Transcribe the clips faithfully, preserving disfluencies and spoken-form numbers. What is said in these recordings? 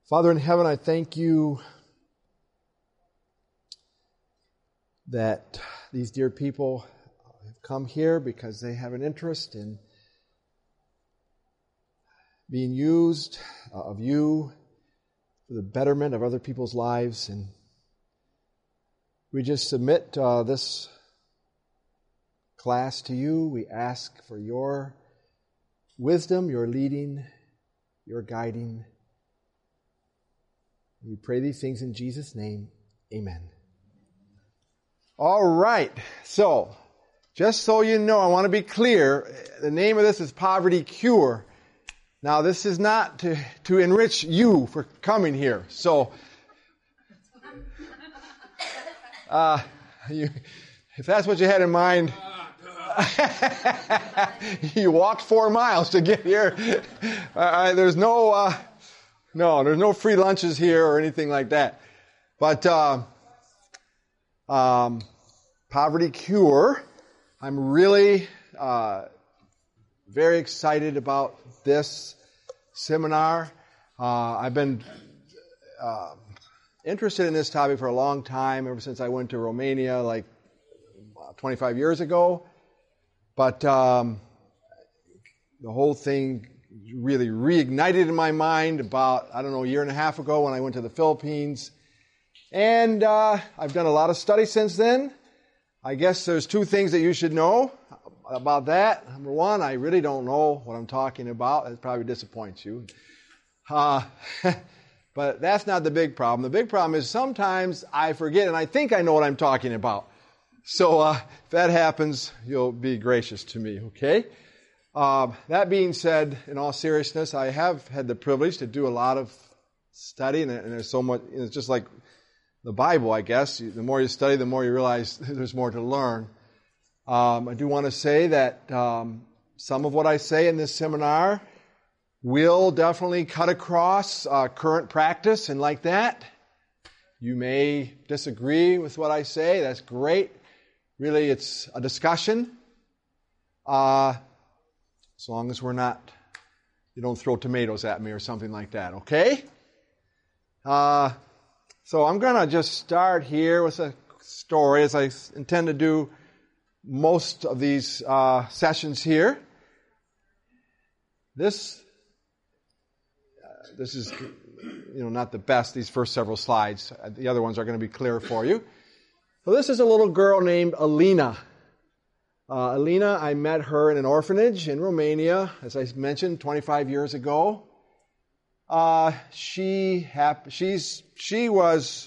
Father in heaven, I thank you that these dear people have come here because they have an interest in being used uh, of you for the betterment of other people's lives. And we just submit uh, this class to you. We ask for your wisdom, your leading, your guiding. We pray these things in Jesus' name. Amen. All right. So, just so you know, I want to be clear. The name of this is Poverty Cure. Now, this is not to, to enrich you for coming here. So, uh, you, if that's what you had in mind, you walked four miles to get here. Uh, there's no, uh, no, there's no free lunches here or anything like that. But uh, um, Poverty Cure, I'm really uh, very excited about this seminar. Uh, I've been uh, interested in this topic for a long time, ever since I went to Romania like twenty-five years ago. But um, the whole thing really reignited in my mind about, I don't know, a year and a half ago when I went to the Philippines. And uh, I've done a lot of study since then. I guess there's two things that you should know about that. Number one, I really don't know what I'm talking about. It probably disappoints you. Uh, but that's not the big problem. The big problem is sometimes I forget and I think I know what I'm talking about. So uh, if that happens, you'll be gracious to me, okay? Uh, that being said, in all seriousness, I have had the privilege to do a lot of study, and, and there's so much, it's just like the Bible, I guess. The more you study, the more you realize there's more to learn. Um, I do want to say that um, some of what I say in this seminar will definitely cut across uh, current practice and like that. You may disagree with what I say. That's great. Really, it's a discussion. Uh, as long as we're not, you don't throw tomatoes at me or something like that, okay? Uh, so I'm going to just start here with a story, as I intend to do most of these uh, sessions here. This, uh, this is, you know, not the best, these first several slides. The other ones are going to be clear for you. So this is a little girl named Alina. Uh, Alina, I met her in an orphanage in Romania, as I mentioned, twenty-five years ago. Uh, she hap- she's she was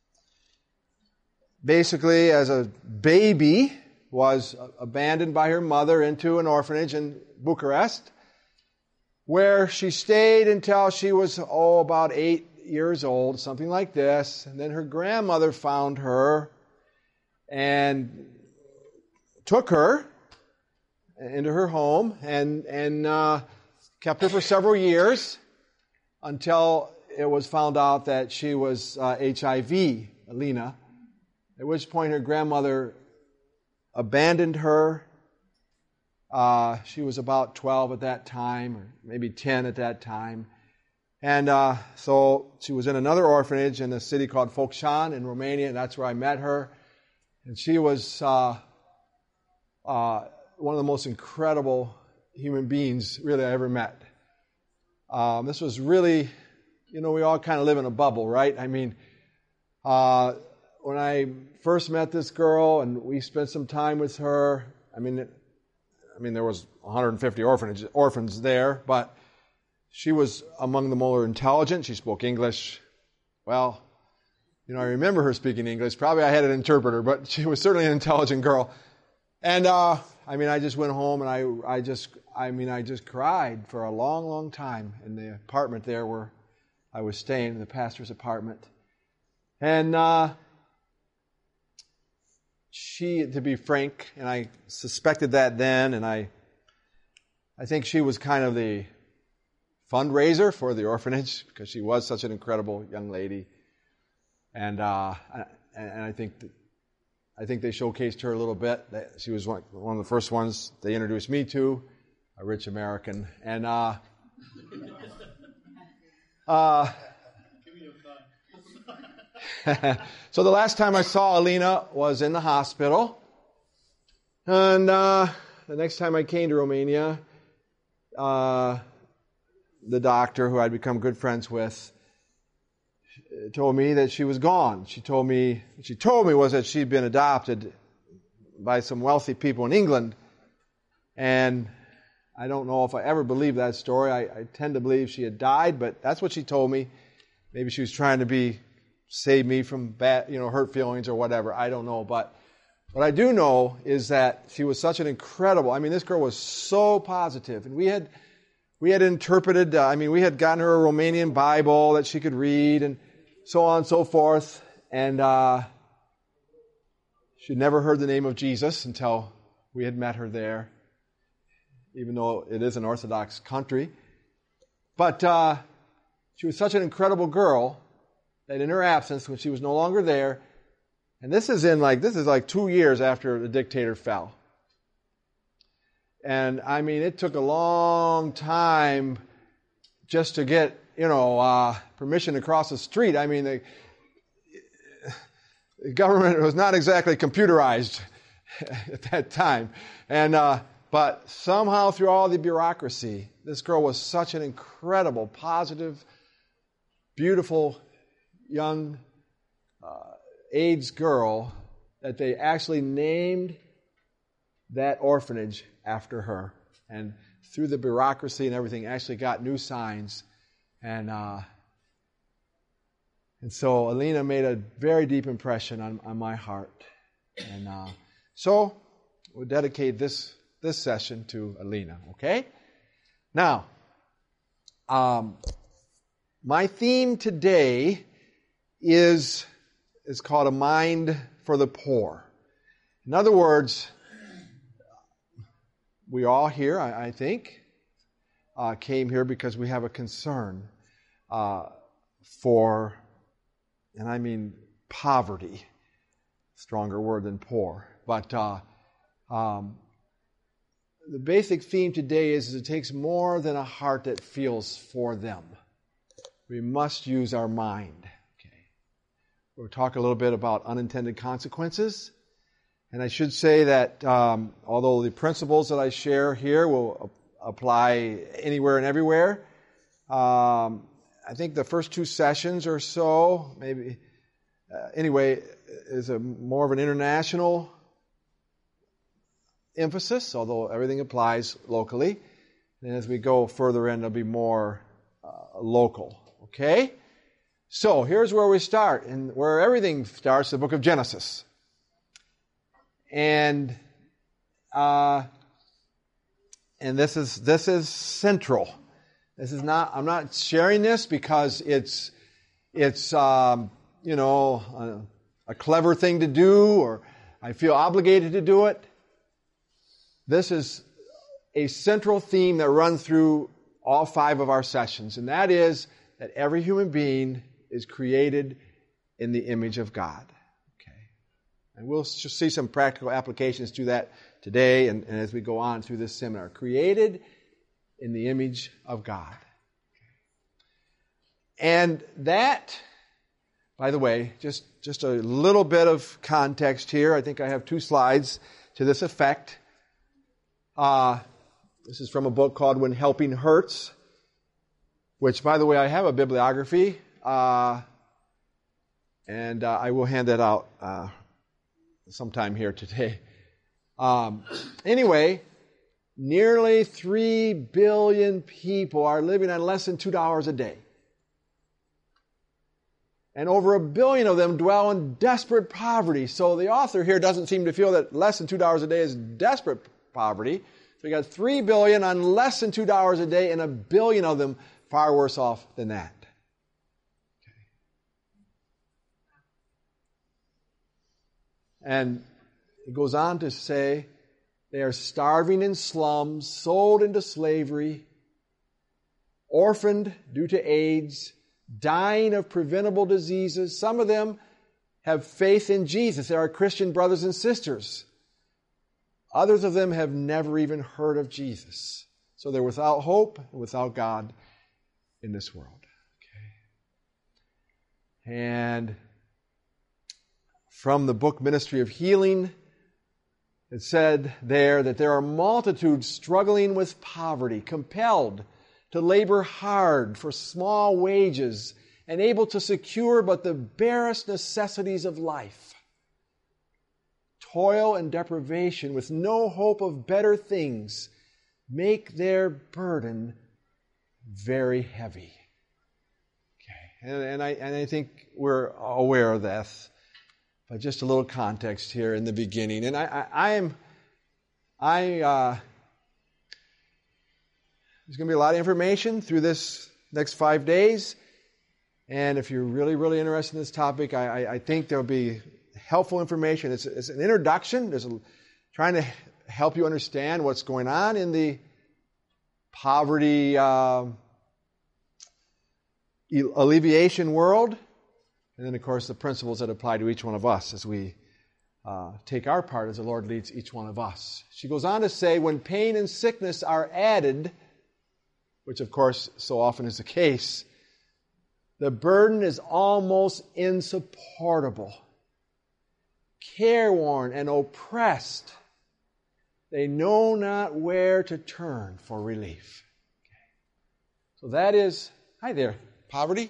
basically, as a baby, was abandoned by her mother into an orphanage in Bucharest, where she stayed until she was, oh, about eight years old, something like this. And then her grandmother found her and took her into her home and and uh, kept her for several years until it was found out that she was uh, H I V, Alina, at which point her grandmother abandoned her. Uh, she was about twelve at that time, or maybe ten at that time. And uh, so she was in another orphanage in a city called Focșani in Romania, and that's where I met her. And she was uh, uh, one of the most incredible human beings really I ever met. Um, this was really, you know, we all kind of live in a bubble, right? I mean, uh, when I first met this girl and we spent some time with her, I mean, it, I mean, there was one hundred fifty orphanages, orphans there, but she was among the more intelligent. She spoke English well. You know, I remember her speaking English. Probably I had an interpreter, but she was certainly an intelligent girl. And, uh, I mean, I just went home and I, I just, I mean, I just cried for a long, long time in the apartment there where I was staying, the pastor's apartment. And, uh, she, to be frank, and I suspected that then, and I, I think she was kind of the fundraiser for the orphanage because she was such an incredible young lady. And uh, and I think that, I think they showcased her a little bit. She was one, one of the first ones they introduced me to, a rich American. And uh, uh, So the last time I saw Alina was in the hospital. And uh, the next time I came to Romania, uh, the doctor who I'd become good friends with told me that she was gone. She told me, what she told me was that she'd been adopted by some wealthy people in England. And I don't know if I ever believed that story. I, I tend to believe she had died, but that's what she told me. Maybe she was trying to be save me from bad, you know, hurt feelings or whatever. I don't know. But what I do know is that she was such an incredible, I mean, this girl was so positive. And we had we had interpreted, uh, I mean, we had gotten her a Romanian Bible that she could read and so on and so forth. And uh, she'd never heard the name of Jesus until we had met her there, even though it is an Orthodox country. But uh, she was such an incredible girl that in her absence, when she was no longer there, and this is in like, this is like two years after the dictator fell. And I mean, it took a long time just to get, you know, uh, permission to cross the street. I mean, the, the government was not exactly computerized at that time. And, uh, but somehow through all the bureaucracy, this girl was such an incredible, positive, beautiful, young uh, AIDS girl that they actually named that orphanage after her. And through the bureaucracy and everything, actually got new signs. And uh, and so Alina made a very deep impression on, on my heart. And uh, so we'll dedicate this this session to Alina, okay? Now, um, my theme today is, is called A Mind for the Poor. In other words, we all here, I, I think, uh, came here because we have a concern uh, for, and I mean poverty, stronger word than poor, but uh, um, the basic theme today is, is it takes more than a heart that feels for them. We must use our mind. Okay. We'll talk a little bit about unintended consequences. And I should say that um, although the principles that I share here will apply anywhere and everywhere, um, I think the first two sessions or so, maybe, uh, anyway, is a more of an international emphasis, although everything applies locally. And as we go further in, it'll be more uh, local. Okay? So, here's where we start, and where everything starts, the book of Genesis. And uh, and this is this is central. This is not. I'm not sharing this because it's it's um, you know a, a clever thing to do, or I feel obligated to do it. This is a central theme that runs through all five of our sessions, and that is that every human being is created in the image of God. And we'll just see some practical applications to that today and, and as we go on through this seminar. Created in the image of God. And that, by the way, just, just a little bit of context here. I think I have two slides to this effect. Uh, this is from a book called When Helping Hurts, which, by the way, I have a bibliography, uh, and uh, I will hand that out uh sometime here today. Um, anyway, nearly three billion people are living on less than two dollars a day. And over a billion of them dwell in desperate poverty. So the author here doesn't seem to feel that less than two dollars a day is desperate poverty. So you got three billion on less than two dollars a day, and a billion of them far worse off than that. And it goes on to say they are starving in slums, sold into slavery, orphaned due to AIDS, dying of preventable diseases. Some of them have faith in Jesus. They are Christian brothers and sisters. Others of them have never even heard of Jesus. So they're without hope and without God in this world. Okay. And from the book Ministry of Healing. It said there that there are multitudes struggling with poverty, compelled to labor hard for small wages and able to secure but the barest necessities of life. Toil and deprivation with no hope of better things make their burden very heavy. Okay, and, and I and I think we're aware of this, but just a little context here in the beginning. And I I, I am I uh, there's going to be a lot of information through this next five days, and if you're really really interested in this topic, I I, I think there'll be helpful information. It's it's an introduction. There's a, trying to help you understand what's going on in the poverty uh, alleviation world, and then, of course, the principles that apply to each one of us as we uh, take our part as the Lord leads each one of us. She goes on to say, when pain and sickness are added, which, of course, so often is the case, the burden is almost insupportable. Careworn and oppressed, they know not where to turn for relief. Okay. So that is, hi there, poverty.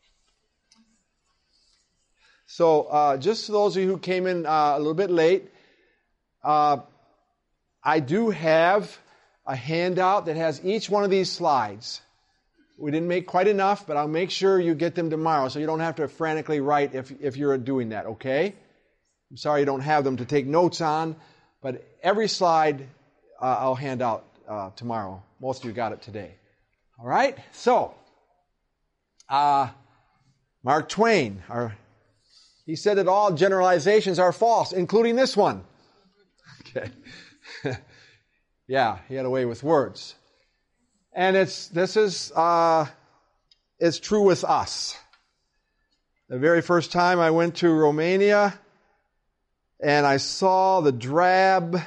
So uh, just to those of you who came in uh, a little bit late, uh, I do have a handout that has each one of these slides. We didn't make quite enough, but I'll make sure you get them tomorrow so you don't have to frantically write if, if you're doing that, okay? I'm sorry you don't have them to take notes on, but every slide uh, I'll hand out uh, tomorrow. Most of you got it today. All right? So, uh, Mark Twain, our, he said that all generalizations are false, including this one. Okay. Yeah, he had a way with words. And it's this is uh, it's true with us. The very first time I went to Romania, and I saw the drab,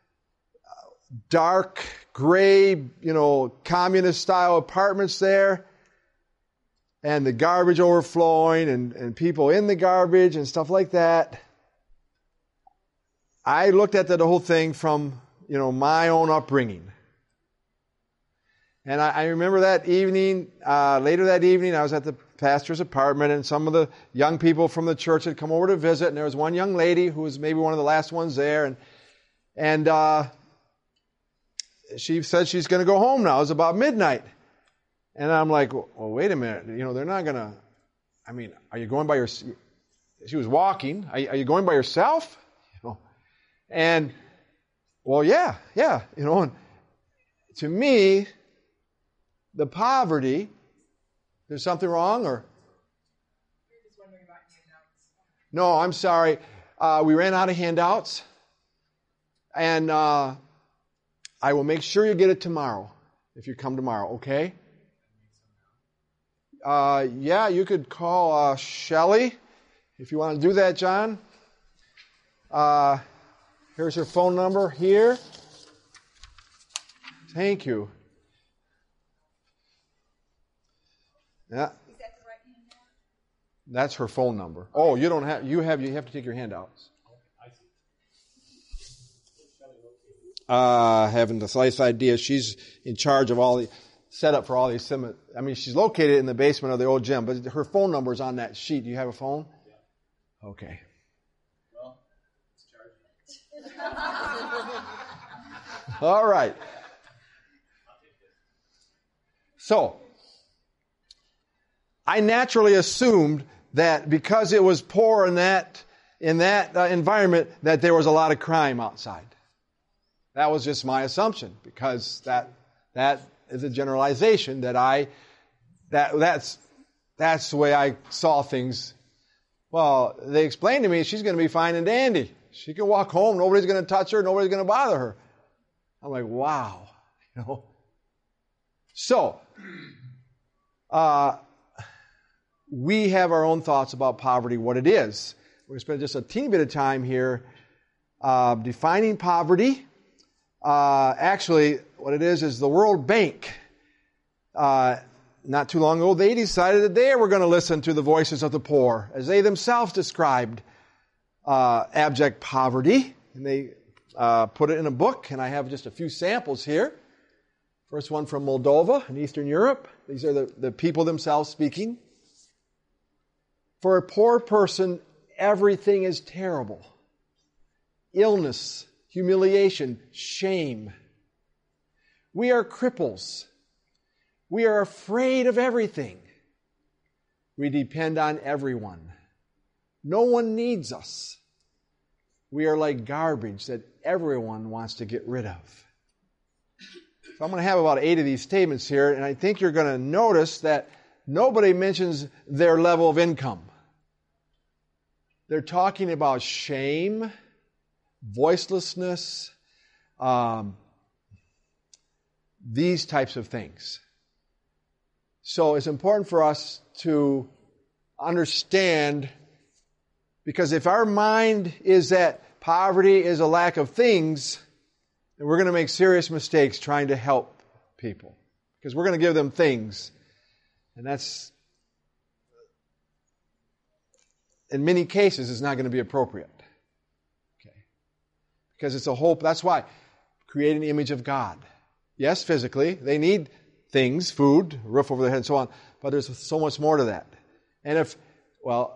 dark, gray, you know, communist-style apartments there, and the garbage overflowing, and, and people in the garbage and stuff like that. I looked at the whole thing from, you know, my own upbringing. And I, I remember that evening, uh, later that evening, I was at the pastor's apartment, and some of the young people from the church had come over to visit, and there was one young lady who was maybe one of the last ones there, and and uh, she said she's going to go home now. It was about midnight. And I'm like, well, wait a minute. You know, they're not going to, I mean, are you going by your, she was walking. Are you, are you going by yourself? You know, and, well, yeah, yeah. You know, and to me, the poverty, there's something wrong, or? You're just wondering about handouts. No, I'm sorry. Uh, we ran out of handouts. And uh, I will make sure you get it tomorrow, if you come tomorrow, okay? Uh, yeah, you could call uh, Shelley, if you want to do that, John. Uh, here's her phone number here. Thank you. Yeah. Is that the right handout? That's her phone number. Oh, you don't have, you have, you have to take your handouts. Uh, having the slice idea. She's in charge of all the setup for all these. I mean, she's located in the basement of the old gym, but her phone number is on that sheet. Do you have a phone? Yeah. Okay. Well, it's charging. All right. So, I naturally assumed that because it was poor in that in that uh, environment, that there was a lot of crime outside. That was just my assumption, because that that is a generalization that I that that's that's the way I saw things. Well, they explained to me she's going to be fine and dandy. She can walk home. Nobody's going to touch her. Nobody's going to bother her. I'm like, wow, you know. So, uh, we have our own thoughts about poverty, what it is. We're going to spend just a teeny bit of time here uh, defining poverty. Uh, actually, what it is is the World Bank. Uh, not too long ago, they decided that they were going to listen to the voices of the poor, as they themselves described uh, abject poverty. And they uh, put it in a book, and I have just a few samples here. First one from Moldova in Eastern Europe. These are the, the people themselves speaking. For a poor person, everything is terrible. Illness, humiliation, shame. We are cripples. We are afraid of everything. We depend on everyone. No one needs us. We are like garbage that everyone wants to get rid of. So I'm going to have about eight of these statements here, and I think you're going to notice that nobody mentions their level of income. They're talking about shame, voicelessness, um, these types of things. So it's important for us to understand, because if our mind is that poverty is a lack of things, then we're going to make serious mistakes trying to help people. Because we're going to give them things. And that's, in many cases, is not going to be appropriate. Okay. Because it's a whole, that's why, create an image of God. Yes, physically, they need things, food, roof over their head, and so on. But there's so much more to that. And if, well,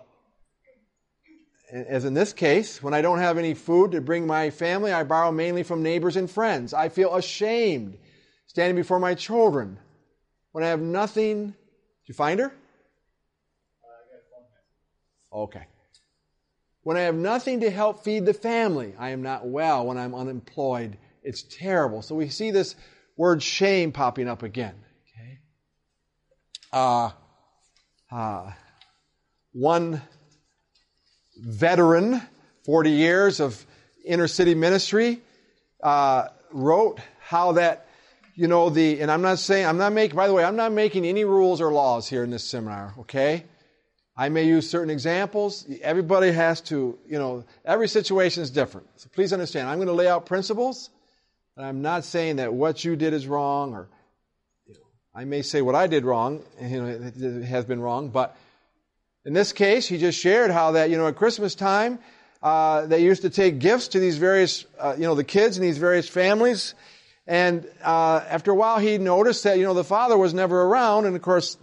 as in this case, when I don't have any food to bring my family, I borrow mainly from neighbors and friends. I feel ashamed standing before my children. When I have nothing, did you find her? Okay. When I have nothing to help feed the family, I am not well. When I'm unemployed, it's terrible. So we see this word shame popping up again. Okay. Uh, uh, one veteran, forty years of inner city ministry, uh, wrote how that, you know, the, and I'm not saying, I'm not making, by the way, I'm not making any rules or laws here in this seminar, okay? I may use certain examples. Everybody has to, you know, every situation is different. So please understand, I'm going to lay out principles, and I'm not saying that what you did is wrong, or, you know, I may say what I did wrong, and, you know, it has been wrong, but in this case, he just shared how that, you know, at Christmas time, uh, they used to take gifts to these various, uh, you know, the kids in these various families. And uh, after a while, he noticed that, you know, the father was never around. And, of course,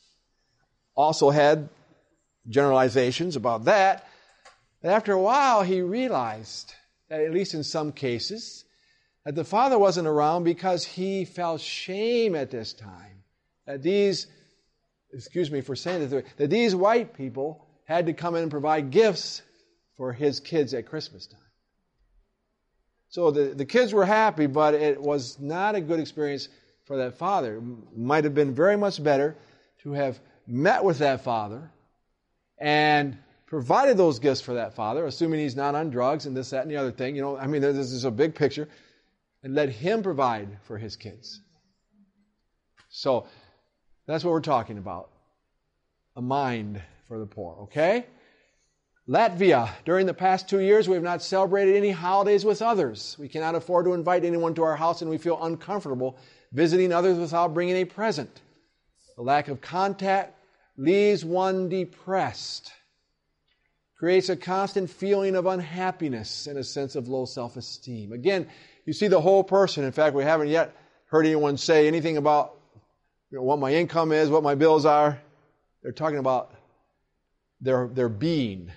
also had generalizations about that. But after a while, he realized that, at least in some cases, that the father wasn't around because he felt shame at this time. That these excuse me for saying this, that these white people had to come in and provide gifts for his kids at Christmas time. So the, the kids were happy, but it was not a good experience for that father. It might have been very much better to have met with that father and provided those gifts for that father, assuming he's not on drugs and this, that, and the other thing. You know, I mean, this is a big picture. And let him provide for his kids. So that's what we're talking about. A mind for the poor, okay? Latvia, during the past two years, we have not celebrated any holidays with others. We cannot afford to invite anyone to our house, and we feel uncomfortable visiting others without bringing a present. The lack of contact leaves one depressed, creates a constant feeling of unhappiness and a sense of low self-esteem. Again, you see the whole person. In fact, we haven't yet heard anyone say anything about, you know, what my income is, what my bills are. They're talking about their, their being.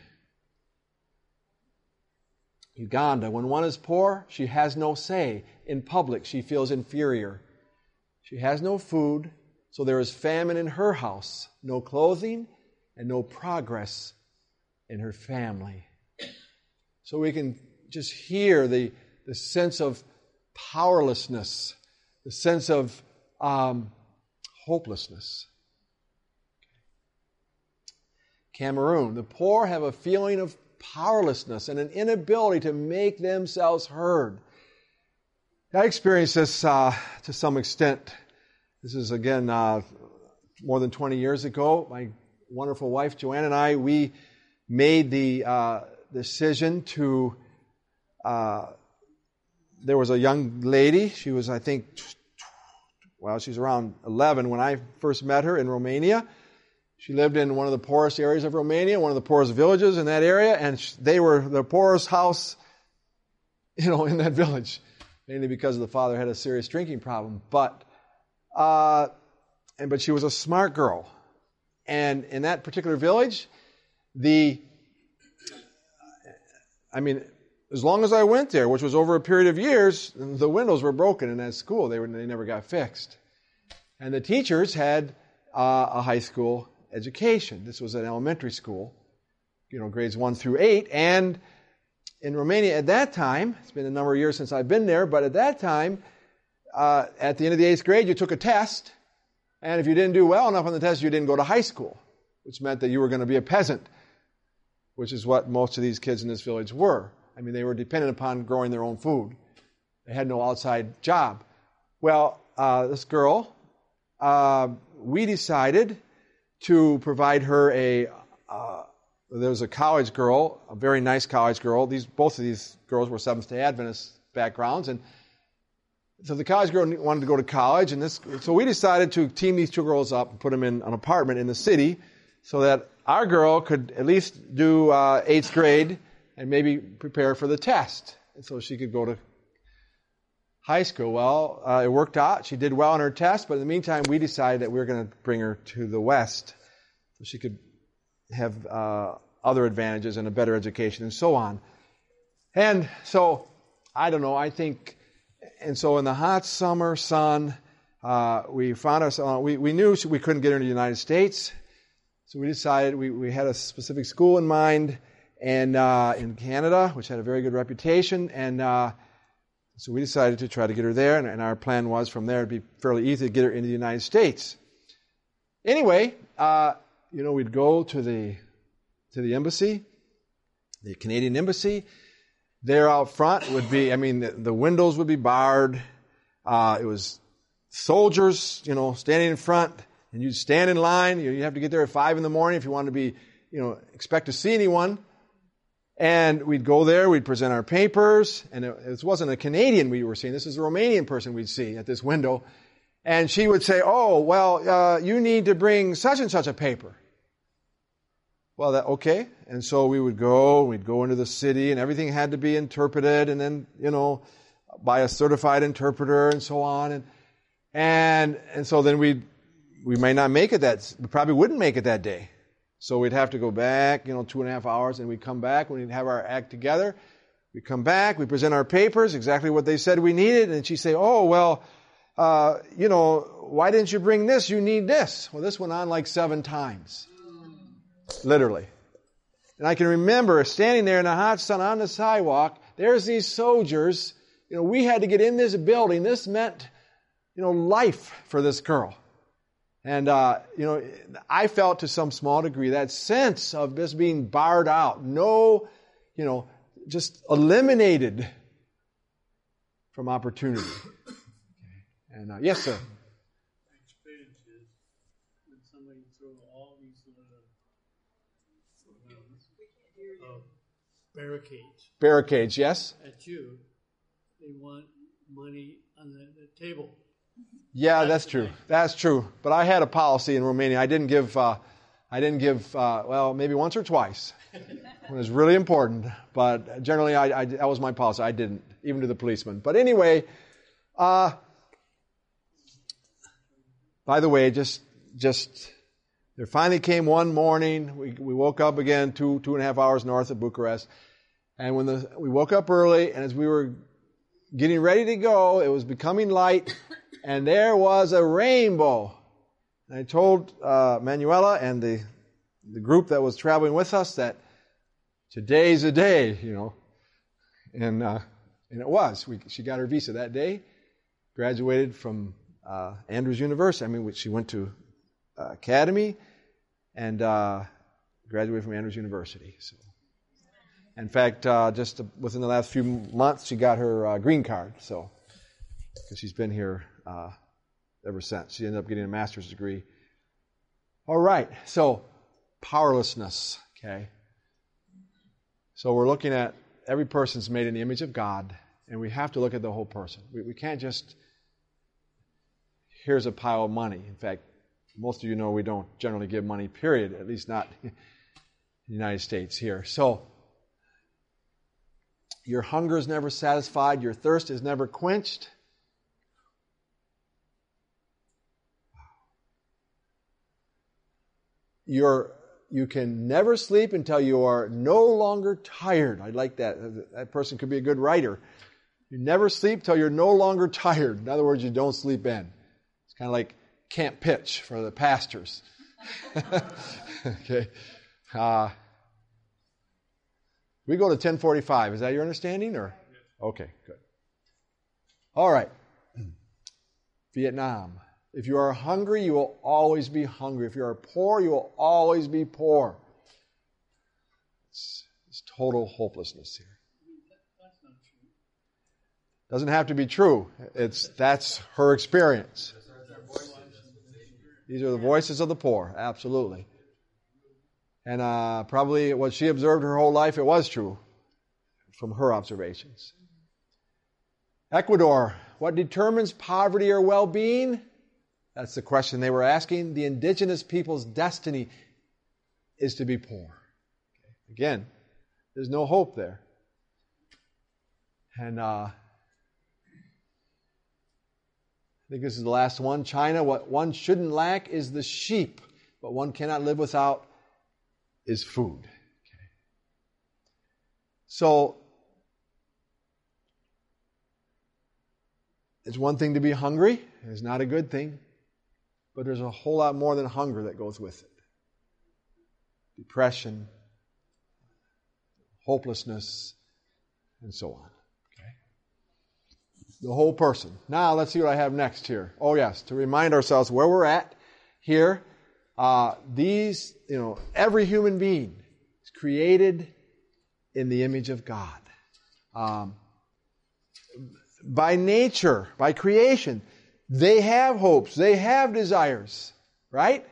Uganda, when one is poor, she has no say. In public, she feels inferior. She has no food, so there is famine in her house, no clothing, and no progress in her family. So we can just hear the, the sense of powerlessness, the sense of um, hopelessness. Cameroon, the poor have a feeling of powerlessness and an inability to make themselves heard. I experienced this uh, to some extent. This is, again, uh, more than twenty years ago. My wonderful wife, Joanne, and I, we made the uh, decision to, uh, there was a young lady. She was, I think, well, she's around eleven when I first met her in Romania. She lived in one of the poorest areas of Romania, one of the poorest villages in that area, and they were the poorest house, you know, in that village, mainly because the father had a serious drinking problem. But, uh, and but she was a smart girl, and in that particular village, the, I mean, as long as I went there, which was over a period of years, the windows were broken in that school. They were they never got fixed, and the teachers had uh, a high school education. This was an elementary school, you know, grades one through eight. And in Romania at that time, it's been a number of years since I've been there, but at that time, uh, at the end of the eighth grade, you took a test, and if you didn't do well enough on the test, you didn't go to high school, which meant that you were going to be a peasant, which is what most of these kids in this village were. I mean, they were dependent upon growing their own food. They had no outside job. Well, uh, this girl, uh, we decided to provide her a, uh, there was a college girl, a very nice college girl. These both of these girls were Seventh-day Adventist backgrounds, and so the college girl wanted to go to college, and this, so we decided to team these two girls up and put them in an apartment in the city, so that our girl could at least do uh, eighth grade and maybe prepare for the test, and so she could go to high school. Well, uh, it worked out. She did well on her test, but in the meantime, we decided that we were going to bring her to the West so she could have uh, other advantages and a better education and so on. And so, I don't know, I think, and so in the hot summer sun, uh, we found ourselves, we, we knew we couldn't get her to the United States, so we decided, we, we had a specific school in mind, and uh, in Canada, which had a very good reputation, and uh, so we decided to try to get her there, and, and our plan was from there it'd be fairly easy to get her into the United States. Anyway, uh, you know, we'd go to the to the embassy, the Canadian embassy. There out front would be, I mean, the, the windows would be barred. Uh, it was soldiers, you know, standing in front, and you'd stand in line. You you have to get there at five in the morning if you wanted to be, you know, expect to see anyone. And we'd go there, we'd present our papers, and it, it wasn't a Canadian we were seeing, this is a Romanian person we'd see at this window. And she would say, oh, well, uh, you need to bring such and such a paper. Well, that, okay. And so we would go, we'd go into the city, and everything had to be interpreted, and then, you know, by a certified interpreter and so on. And and and so then we'd, we may not make it that, we probably wouldn't make it that day. So we'd have to go back, you know, two and a half hours, and we'd come back, we'd have our act together. We'd come back, we present our papers, exactly what they said we needed, and she'd say, oh, well, uh, you know, why didn't you bring this? You need this. Well, this went on like seven times. Literally. And I can remember standing there in the hot sun on the sidewalk, there's these soldiers, you know, we had to get in this building. This meant, you know, life for this girl. And, uh, you know, I felt to some small degree that sense of just being barred out. No, you know, just eliminated from opportunity. And, uh, yes, sir. My experience is when somebody throws all these little uh, barricades. Barricades, yes? At you, they want money on the, the table. Yeah, that's true. That's true. But I had a policy in Romania. I didn't give, uh, I didn't give, uh, well, maybe once or twice when it was really important. But generally, I, I, that was my policy. I didn't, even to the policeman. But anyway, uh, by the way, just, just, there finally came one morning. We, we woke up again two, two and a half hours north of Bucharest. And when the, we woke up early, and as we were getting ready to go, it was becoming light. And there was a rainbow. And I told uh, Manuela and the the group that was traveling with us that today's the day, you know. And uh, and it was. We, she got her visa that day, graduated from uh, Andrews University. I mean, she went to uh, Academy and uh, graduated from Andrews University. So, in fact, uh, just within the last few months, she got her uh, green card. So, because she's been here uh, ever since. She ended up getting a master's degree. All right, so powerlessness, okay? So we're looking at every person's made in the image of God, and we have to look at the whole person. We, we can't just, here's a pile of money. In fact, Most of you know we don't generally give money, period, at least not in the United States here. So, your hunger is never satisfied. Your thirst is never quenched. You're, you can never sleep until you are no longer tired. I like that. That person could be a good writer. You never sleep till you're no longer tired. In other words, you don't sleep in. It's kind of like camp pitch for the pastors. Okay. Uh, we go to ten forty-five. Is that your understanding? Or okay, good. All right. Vietnam. If you are hungry, you will always be hungry. If you are poor, you will always be poor. It's, it's total hopelessness here. That's not true. Doesn't have to be true. It's that's her experience. These are the voices of the poor, absolutely. And uh, probably what she observed her whole life, it was true from her observations. Ecuador, what determines poverty or well-being? That's the question they were asking. The indigenous people's destiny is to be poor. Again, there's no hope there. And uh, I think this is the last one. China, what one shouldn't lack is the sheep. What one cannot live without is food. Okay. So, it's one thing to be hungry. It's not a good thing. But there's a whole lot more than hunger that goes with it. Depression, hopelessness, and so on. Okay? The whole person. Now, let's see what I have next here. Oh, yes, to remind ourselves where we're at here. Uh, these, you know, every human being is created in the image of God. Um, by nature, by creation, they have hopes, they have desires, right?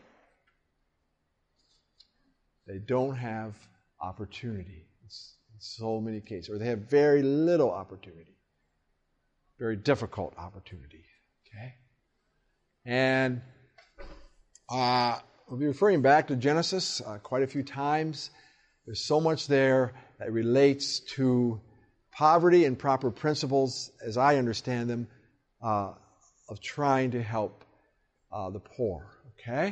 They don't have opportunity in so many cases, or they have very little opportunity, very difficult opportunity. Okay, and uh, we'll be referring back to Genesis uh, quite a few times. There's so much there that relates to poverty and proper principles, as I understand them, uh, of trying to help uh, the poor. Okay?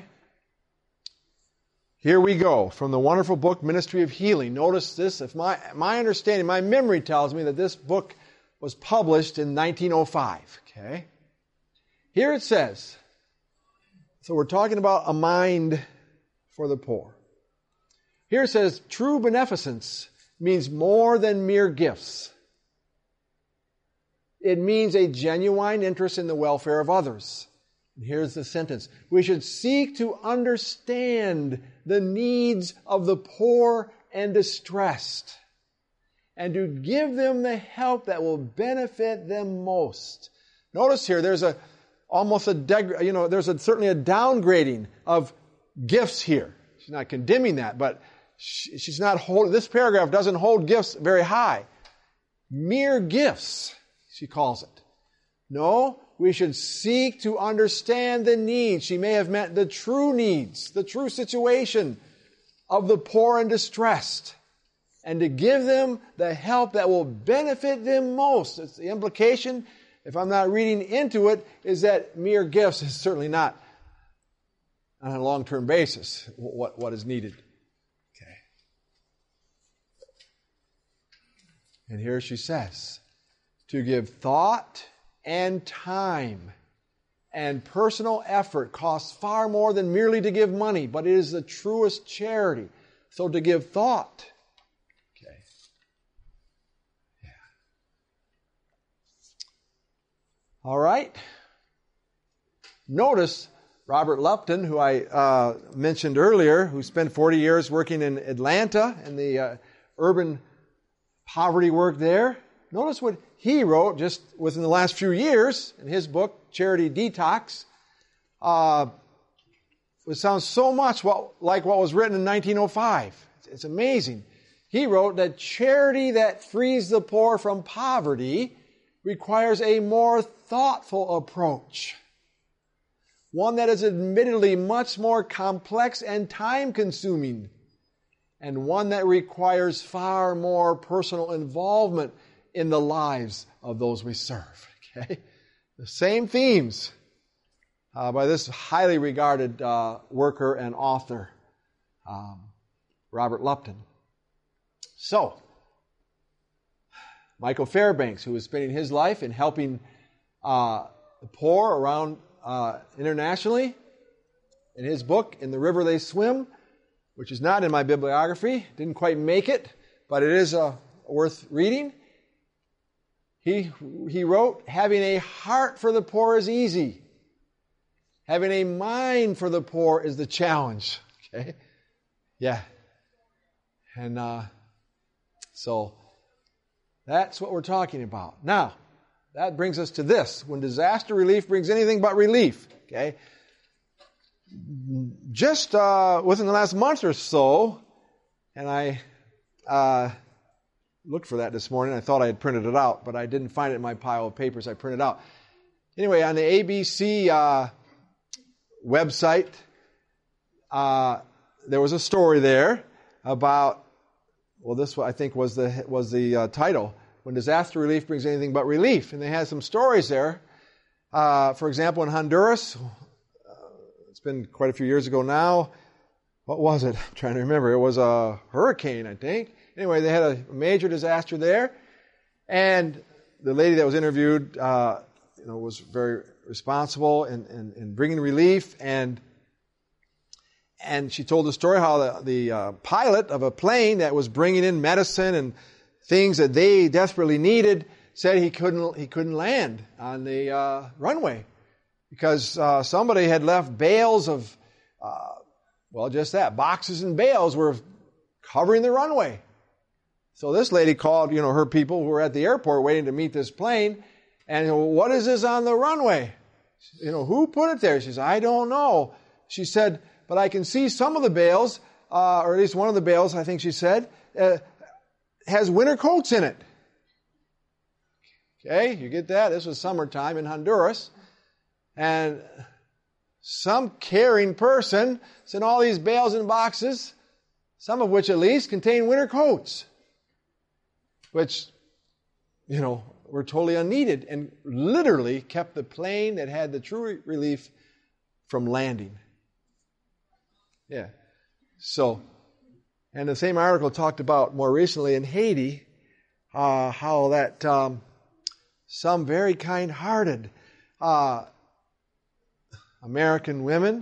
Here we go from the wonderful book, Ministry of Healing. Notice this. If my, my understanding, my memory tells me that this book was published in nineteen oh five. Okay? Here it says, so we're talking about a mind for the poor. Here it says, true beneficence means more than mere gifts. It means a genuine interest in the welfare of others. And here's the sentence. We should seek to understand the needs of the poor and distressed, and to give them the help that will benefit them most. Notice here, there's a almost a deg- you know, there's a, certainly a downgrading of gifts here. She's not condemning that, but she, she's not holding. This paragraph doesn't hold gifts very high. Mere gifts, she calls it. No, we should seek to understand the needs. She may have meant the true needs, the true situation of the poor and distressed, and to give them the help that will benefit them most. It's the implication, if I'm not reading into it, is that mere gifts is certainly not on a long-term basis what, what is needed. Okay. And here she says, to give thought and time and personal effort costs far more than merely to give money, but it is the truest charity. So to give thought. Okay. Yeah. All right. Notice Robert Lupton, who I uh, mentioned earlier, who spent forty years working in Atlanta in the uh, urban poverty work there. Notice what he wrote just within the last few years in his book, Charity Detox. Uh, it sounds so much what, like what was written in nineteen oh five. It's, it's amazing. He wrote that charity that frees the poor from poverty requires a more thoughtful approach. one that is admittedly much more complex and time-consuming, and one that requires far more personal involvement in the lives of those we serve. Okay? The same themes uh, by this highly regarded uh, worker and author, um, Robert Lupton. So, Michael Fairbanks, who was spending his life in helping uh, the poor around uh, internationally, in his book, In the River They Swim, which is not in my bibliography, didn't quite make it, but it is uh, worth reading. He, he wrote, having a heart for the poor is easy. Having a mind for the poor is the challenge. Okay? Yeah. And uh, so that's what we're talking about. Now, that brings us to this. When disaster relief brings anything but relief. Okay? Just uh, within the last month or so, and I uh, looked for that this morning. I thought I had printed it out, but I didn't find it in my pile of papers I printed out. Anyway, on the A B C uh, website, uh, there was a story there about, well, this I think was the was the uh, title, When Disaster Relief Brings Anything But Relief. And they had some stories there. Uh, for example, in Honduras, it's been quite a few years ago now. What was it? I'm trying to remember. It was a hurricane, I think. Anyway, they had a major disaster there. And the lady that was interviewed, uh, you know, was very responsible in, in, in bringing relief. And and she told the story how the, the uh, pilot of a plane that was bringing in medicine and things that they desperately needed said he couldn't he couldn't land on the uh, runway. Because uh, somebody had left bales of, uh, well, just that, boxes and bales were covering the runway. So this lady called, you know, her people who were at the airport waiting to meet this plane, and, well, what is this on the runway? You know, who put it there? She said, I don't know. She said, but I can see some of the bales, uh, or at least one of the bales, I think she said, uh, has winter coats in it. Okay, you get that? This was summertime in Honduras. And some caring person sent all these bales and boxes, some of which at least contain winter coats, which, you know, were totally unneeded and literally kept the plane that had the true relief from landing. Yeah. So, and the same article talked about more recently in Haiti, uh, how that um, some very kind-hearted uh American women,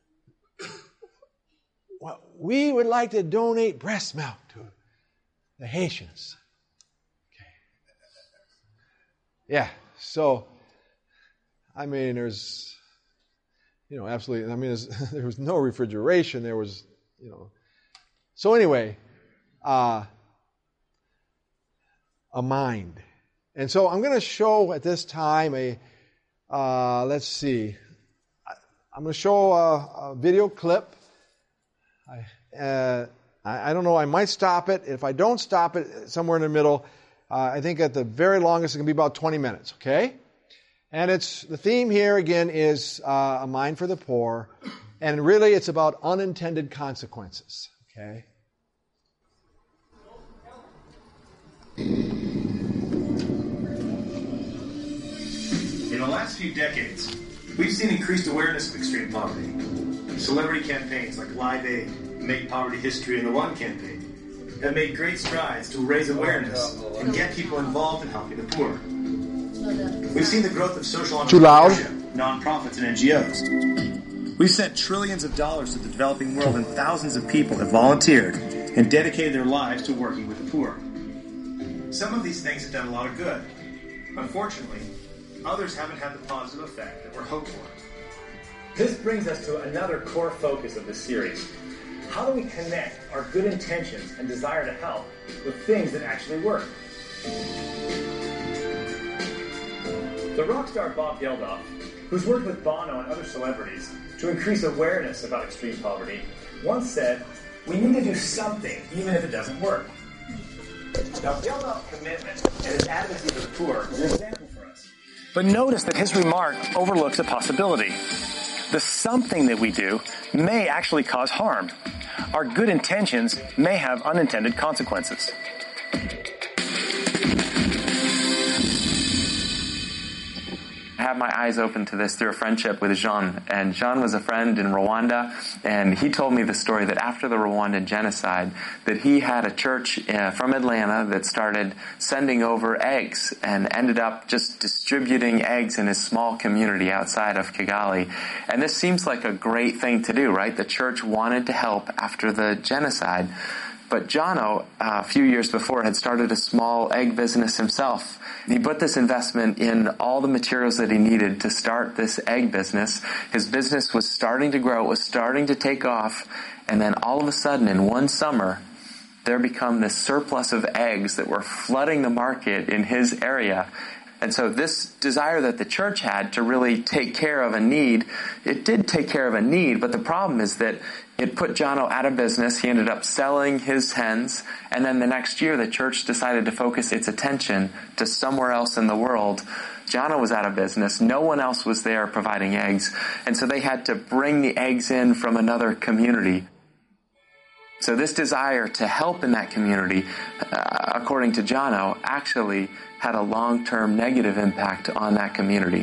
well, we would like to donate breast milk to the Haitians. Okay. Yeah, so, I mean, there's, you know, absolutely, I mean, there was no refrigeration, there was, you know. So anyway, uh, a mind. And so I'm going to show at this time a, uh, let's see, I'm going to show a, a video clip. I, uh, I, I don't know, I might stop it. If I don't stop it somewhere in the middle, uh, I think at the very longest it's going to be about twenty minutes, okay? And it's the theme here again is uh, a mind for the poor, and really it's about unintended consequences, okay? In the last few decades, we've seen increased awareness of extreme poverty. Celebrity campaigns like Live Aid, Make Poverty History, and the One campaign have made great strides to raise awareness and get people involved in helping the poor. We've seen the growth of social entrepreneurship, nonprofits, and N G Os. We've sent trillions of dollars to the developing world, and thousands of people have volunteered and dedicated their lives to working with the poor. Some of these things have done a lot of good. Unfortunately, others haven't had the positive effect that we're hoped for. This brings us to another core focus of this series. How do we connect our good intentions and desire to help with things that actually work? The rock star Bob Geldof, who's worked with Bono and other celebrities to increase awareness about extreme poverty, once said, we need to do something even if it doesn't work. Now, Geldof's commitment and his advocacy for the poor is an example for us. But notice that his remark overlooks a possibility. the something that we do may actually cause harm. Our good intentions may have unintended consequences. I have my eyes open to this through a friendship with Jean. And Jean was a friend in Rwanda, and he told me the story that after the Rwandan genocide, that he had a church uh, from Atlanta that started sending over eggs and ended up just distributing eggs in his small community outside of Kigali. And this seems like a great thing to do, right? The church wanted to help after the genocide. But Jono, uh, a few years before, had started a small egg business himself. He put this investment in all the materials that he needed to start this egg business. His business was starting to grow, it was starting to take off, and then all of a sudden, in one summer, there become this surplus of eggs that were flooding the market in his area. And so this desire that the church had to really take care of a need, it did take care of a need, but the problem is that it put Jono out of business. He ended up selling his hens, and then the next year the church decided to focus its attention to somewhere else in the world. Jono was out of business. No one else was there providing eggs, and so they had to bring the eggs in from another community. So this desire to help in that community, uh, according to Jono, actually had a long-term negative impact on that community.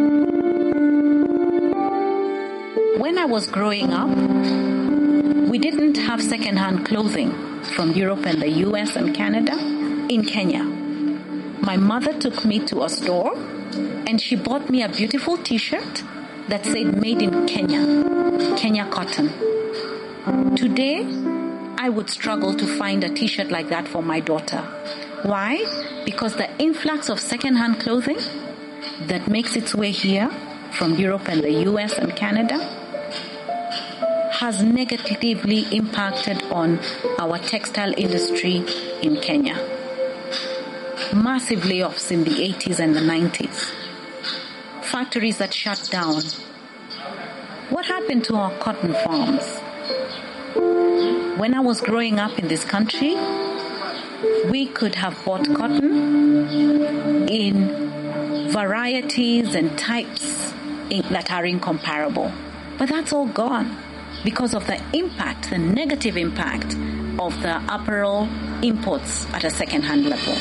When I was growing up, we didn't have second-hand clothing from Europe and the U S and Canada in Kenya. My mother took me to a store and she bought me a beautiful t-shirt that said made in Kenya, Kenya cotton. Today, I would struggle to find a t-shirt like that for my daughter. Why? Because the influx of second-hand clothing that makes its way here from Europe and the U S and Canada has negatively impacted on our textile industry in Kenya. Massive layoffs in the eighties and the nineties. Factories that shut down. What happened to our cotton farms? When I was growing up in this country, we could have bought cotton in varieties and types that are incomparable. But that's all gone because of the impact, the negative impact of the apparel imports at a second-hand level.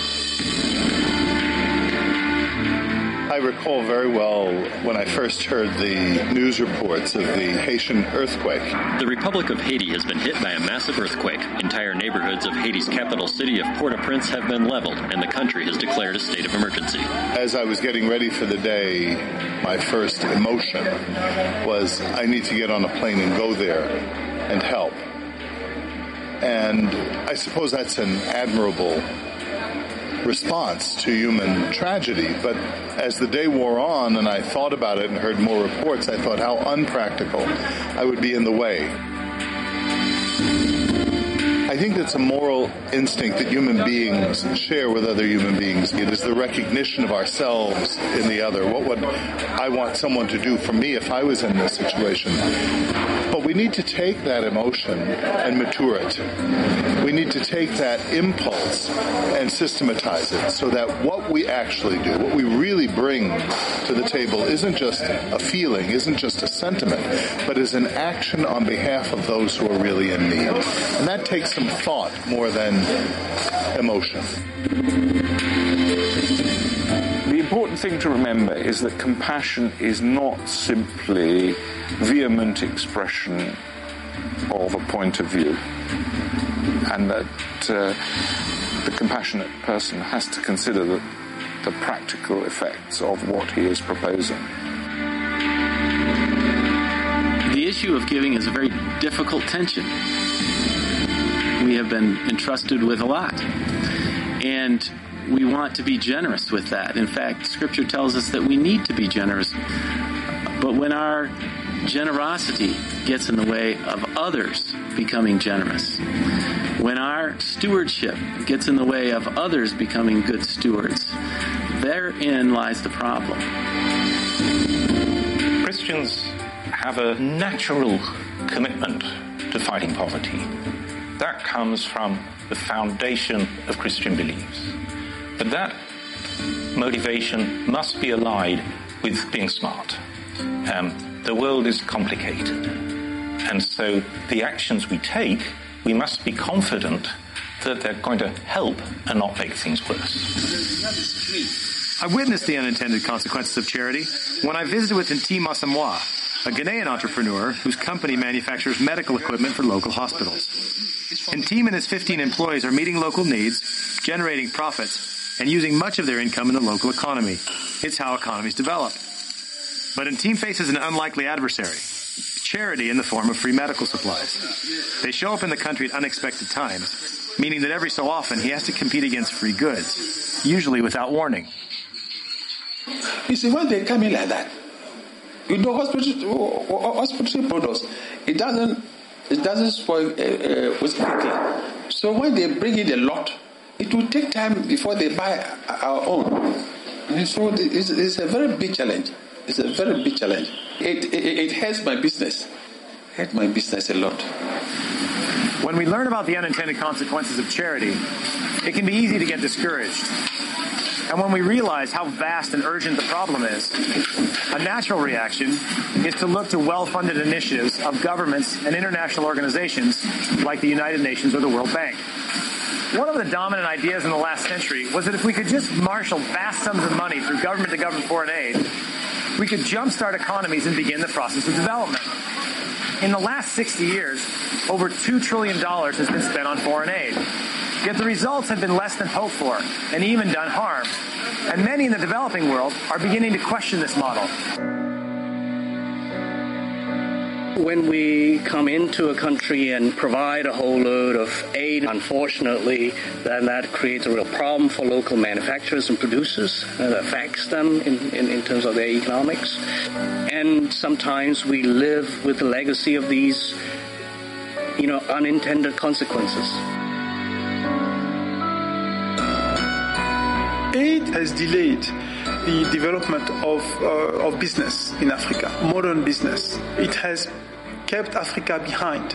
I recall very well when I first heard the news reports of the Haitian earthquake. The Republic of Haiti has been hit by a massive earthquake. Entire neighborhoods of Haiti's capital city of Port-au-Prince have been leveled, and the country has declared a state of emergency. As I was getting ready for the day, my first emotion was, I need to get on a plane and go there and help. And I suppose that's an admirable response to human tragedy, but as the day wore on and I thought about it and heard more reports, I thought how unpractical I would be in the way. I think that's a moral instinct that human beings share with other human beings. It is the recognition of ourselves in the other. What would I want someone to do for me if I was in this situation? But we need to take that emotion and mature it. We need to take that impulse and systematize it so that what we actually do, what we really bring to the table isn't just a feeling, isn't just a sentiment, but is an action on behalf of those who are really in need. And that takes some thought more than emotion. The important thing to remember is that compassion is not simply vehement expression of a point of view, and that uh, the compassionate person has to consider the, the practical effects of what he is proposing. The issue of giving is a very difficult tension. We have been entrusted with a lot, and we want to be generous with that. In fact, Scripture tells us that we need to be generous. But when our generosity gets in the way of others becoming generous, when our stewardship gets in the way of others becoming good stewards, therein lies the problem. Christians have a natural commitment to fighting poverty. That comes from the foundation of Christian beliefs. But that motivation must be allied with being smart. Um, the world is complicated. And so the actions we take, we must be confident that they're going to help and not make things worse. I witnessed the unintended consequences of charity when I visited with Ntim Asamoah, a Ghanaian entrepreneur whose company manufactures medical equipment for local hospitals. Ntim and his fifteen employees are meeting local needs, generating profits, and using much of their income in the local economy. It's how economies develop. But Ntim faces an unlikely adversary, charity in the form of free medical supplies. They show up in the country at unexpected times, meaning that every so often he has to compete against free goods, usually without warning. You see, when they come in like that, you know, hospital hospital products, it doesn't it doesn't spoil uh, uh, quickly. So when they bring in a lot, it will take time before they buy our own. And so it's, it's a very big challenge. It's a very big challenge. It, it, it hurts my business. It hurts my business a lot. When we learn about the unintended consequences of charity, it can be easy to get discouraged. And when we realize how vast and urgent the problem is, a natural reaction is to look to well-funded initiatives of governments and international organizations like the United Nations or the World Bank. One of the dominant ideas in the last century was that if we could just marshal vast sums of money through government-to-government foreign aid, we could jumpstart economies and begin the process of development. In the last sixty years, over two trillion dollars has been spent on foreign aid. Yet the results have been less than hoped for and even done harm. And many in the developing world are beginning to question this model. When we come into a country and provide a whole load of aid, unfortunately, then that creates a real problem for local manufacturers and producers. It affects them in, in, in terms of their economics. And sometimes we live with the legacy of these, you know, unintended consequences. Aid has delayed the development of uh, of business in Africa, modern business. It has kept Africa behind.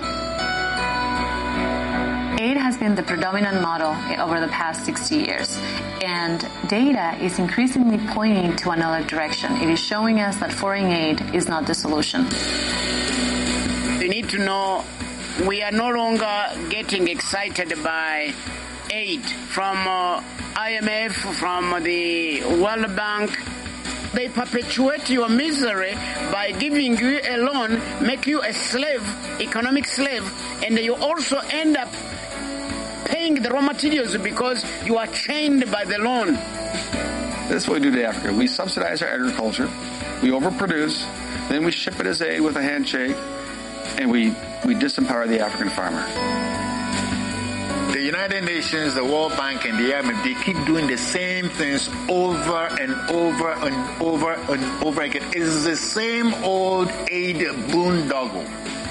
Aid has been the predominant model over the past sixty years, and data is increasingly pointing to another direction. It is showing us that foreign aid is not the solution. You need to know we are no longer getting excited by aid from uh, I M F, from the World Bank. They perpetuate your misery by giving you a loan, make you a slave, economic slave, and you also end up paying the raw materials because you are chained by the loan. That's what we do to Africa. We subsidize our agriculture, we overproduce, then we ship it as aid with a handshake, and we, we disempower the African farmer. The United Nations, the World Bank, and the I M F, they keep doing the same things over and over and over and over again. It's the same old aid boondoggle.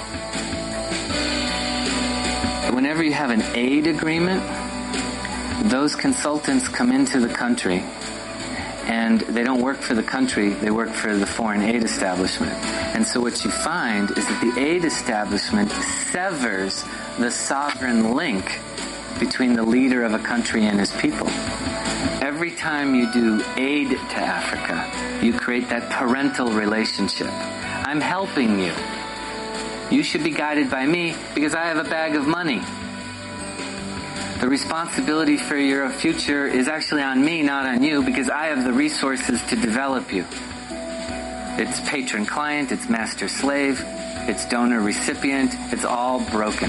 Whenever you have an aid agreement, those consultants come into the country and they don't work for the country, they work for the foreign aid establishment. And so what you find is that the aid establishment severs the sovereign link between the leader of a country and his people. Every time you do aid to Africa, you create that parental relationship. I'm helping you. You should be guided by me because I have a bag of money. The responsibility for your future is actually on me, not on you, because I have the resources to develop you. It's patron-client, it's master-slave, it's donor-recipient, it's all broken.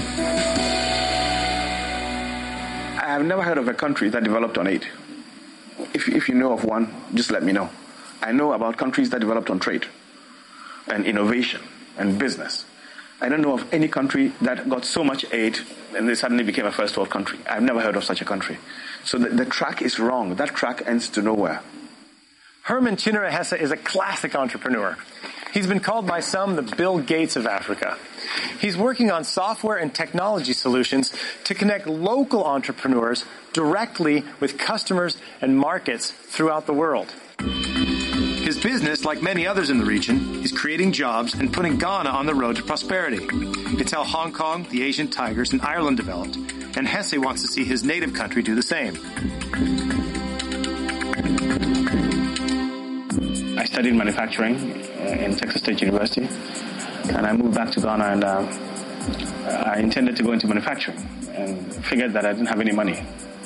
I have never heard of a country that developed on aid. If, if you know of one, just let me know. I know about countries that developed on trade and innovation and business. I don't know of any country that got so much aid and they suddenly became a first world country. I've never heard of such a country. So the, the track is wrong. That track ends to nowhere. Herman Chinera Hesse is a classic entrepreneur. He's been called by some the Bill Gates of Africa. He's working on software and technology solutions to connect local entrepreneurs directly with customers and markets throughout the world. His business, like many others in the region, is creating jobs and putting Ghana on the road to prosperity. It's how Hong Kong, the Asian Tigers, and Ireland developed, and Hesse wants to see his native country do the same. I studied manufacturing in Texas State University, and I moved back to Ghana, and uh, I intended to go into manufacturing, and figured that I didn't have any money.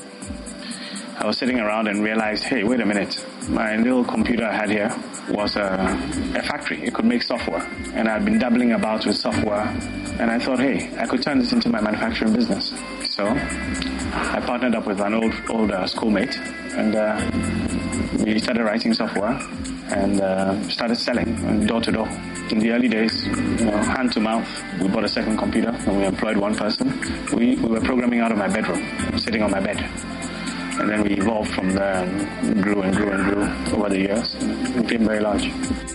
I was sitting around and realized, hey, wait a minute, my little computer I had here was a, a factory. It could make software, and I'd been dabbling about with software, and I thought, hey, I could turn this into my manufacturing business. So I partnered up with an old, old uh, schoolmate, and uh, we started writing software and uh, started selling door to door. In the early days, you know, hand to mouth, we bought a second computer and we employed one person. We, we were programming out of my bedroom, sitting on my bed. And then we evolved from there and grew and grew and grew over the years. It became very large.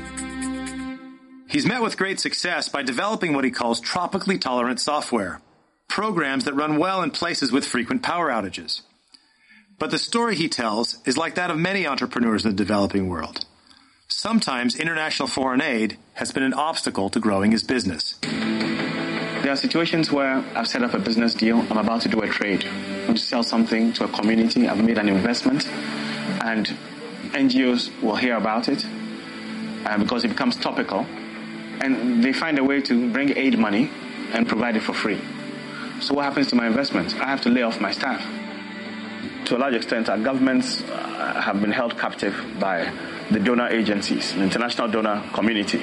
He's met with great success by developing what he calls tropically tolerant software, programs that run well in places with frequent power outages. But the story he tells is like that of many entrepreneurs in the developing world. Sometimes international foreign aid has been an obstacle to growing his business. There are situations where I've set up a business deal, I'm about to do a trade. I want to sell something to a community, I've made an investment, and N G Os will hear about it uh, because it becomes topical, and they find a way to bring aid money and provide it for free. So what happens to my investment? I have to lay off my staff. To a large extent, our governments uh, have been held captive by the donor agencies, the international donor community,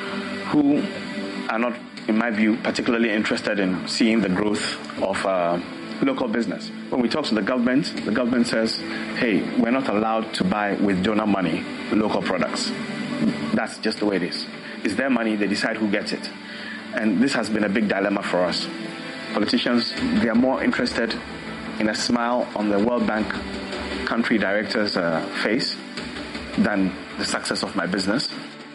who are not, in my view, particularly interested in seeing the growth of uh, local business. When we talk to the government, the government says, hey, we're not allowed to buy with donor money local products. That's just the way it is. It's their money, they decide who gets it. And this has been a big dilemma for us. Politicians, they are more interested in a smile on the World Bank country director's uh, face than the success of my business.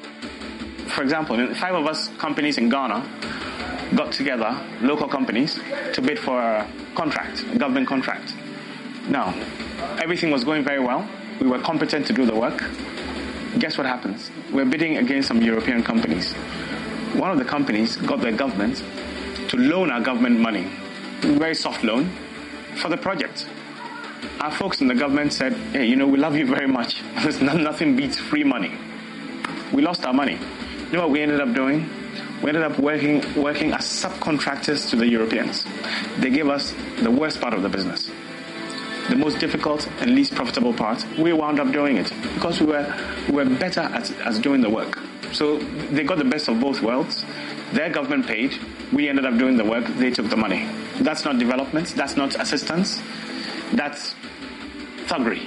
For example, five of us companies in Ghana got together, local companies, to bid for a contract, a government contract. Now, everything was going very well. We were competent to do the work. Guess what happens? We're bidding against some European companies. One of the companies got their government to loan our government money, a very soft loan, for the project. Our folks in the government said, hey, you know, we love you very much. Nothing beats free money. We lost our money. You know what we ended up doing? We ended up working working as subcontractors to the Europeans. They gave us the worst part of the business. The most difficult and least profitable part. We wound up doing it because we were we were better at, at doing the work. So they got the best of both worlds. Their government paid. We ended up doing the work. They took the money. That's not development. That's not assistance. That's thuggery.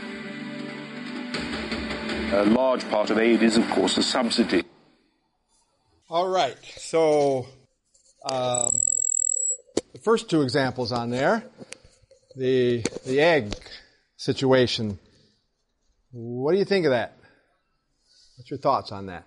A large part of aid is, of course, a subsidy. All right. So um, the first two examples on there, the the egg situation. What do you think of that? What's your thoughts on that?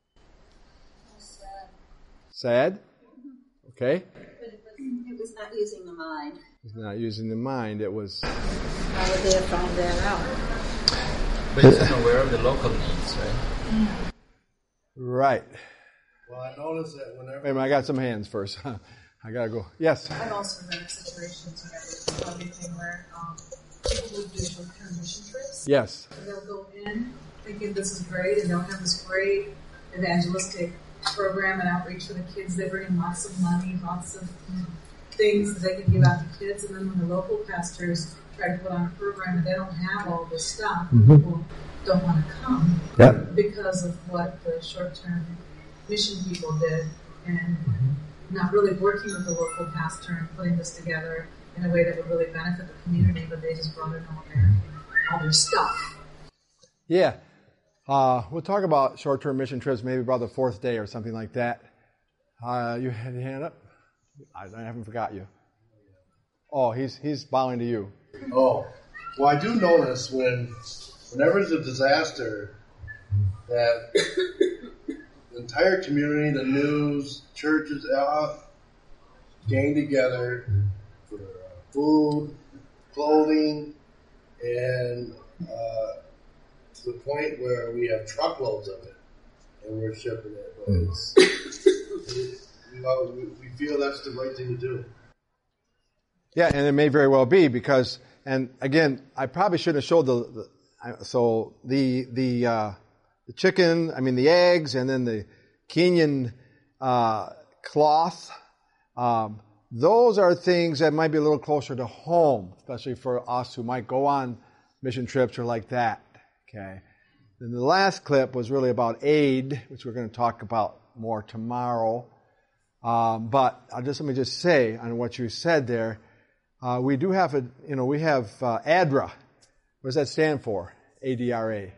Sad. Sad? Okay. But it was, it was not using the mind. It's not using the mind. It was. How would they have found that out? But it's unaware of the local needs, right? Right. Well, I noticed that whenever. Wait a minute, I got some hands first. I gotta go. Yes. I've also been in situations where everything where um, people would do short-term mission trips. Yes. And they'll go in thinking this is great, and they'll have this great evangelistic program and outreach for the kids. They bring in lots of money, lots of you know, things that they can give out to kids, and then when the local pastors try to put on a program and they don't have all this stuff, Mm-hmm. people don't want to come Yep. because of what the short-term mission people did, and not really working with the local pastor and putting this together in a way that would really benefit the community, but they just brought in all their, all their stuff. Yeah. Uh, we'll talk about short-term mission trips maybe about the fourth day or something like that. Uh, you had your hand up? I, I haven't forgot you. Oh, he's he's bowing to you. Oh, well, I do notice when, whenever there's a disaster, that the entire community, the news, churches, uh, gang together for uh, food, clothing, and uh, to the point where we have truckloads of it, and we're shipping it. But it's, it, you know, we, we feel that's the right thing to do. Yeah, and it may very well be because, and again, I probably shouldn't have showed the, the so the the uh, the chicken, I mean the eggs, and then the Kenyan uh, cloth. Um, those are things that might be a little closer to home, especially for us who might go on mission trips or like that. Okay. Then the last clip was really about aid, which we're going to talk about more tomorrow. Um, but I'll just let me just say on what you said there, uh, we do have a, you know, we have uh, A D R A. What does that stand for? A D R A.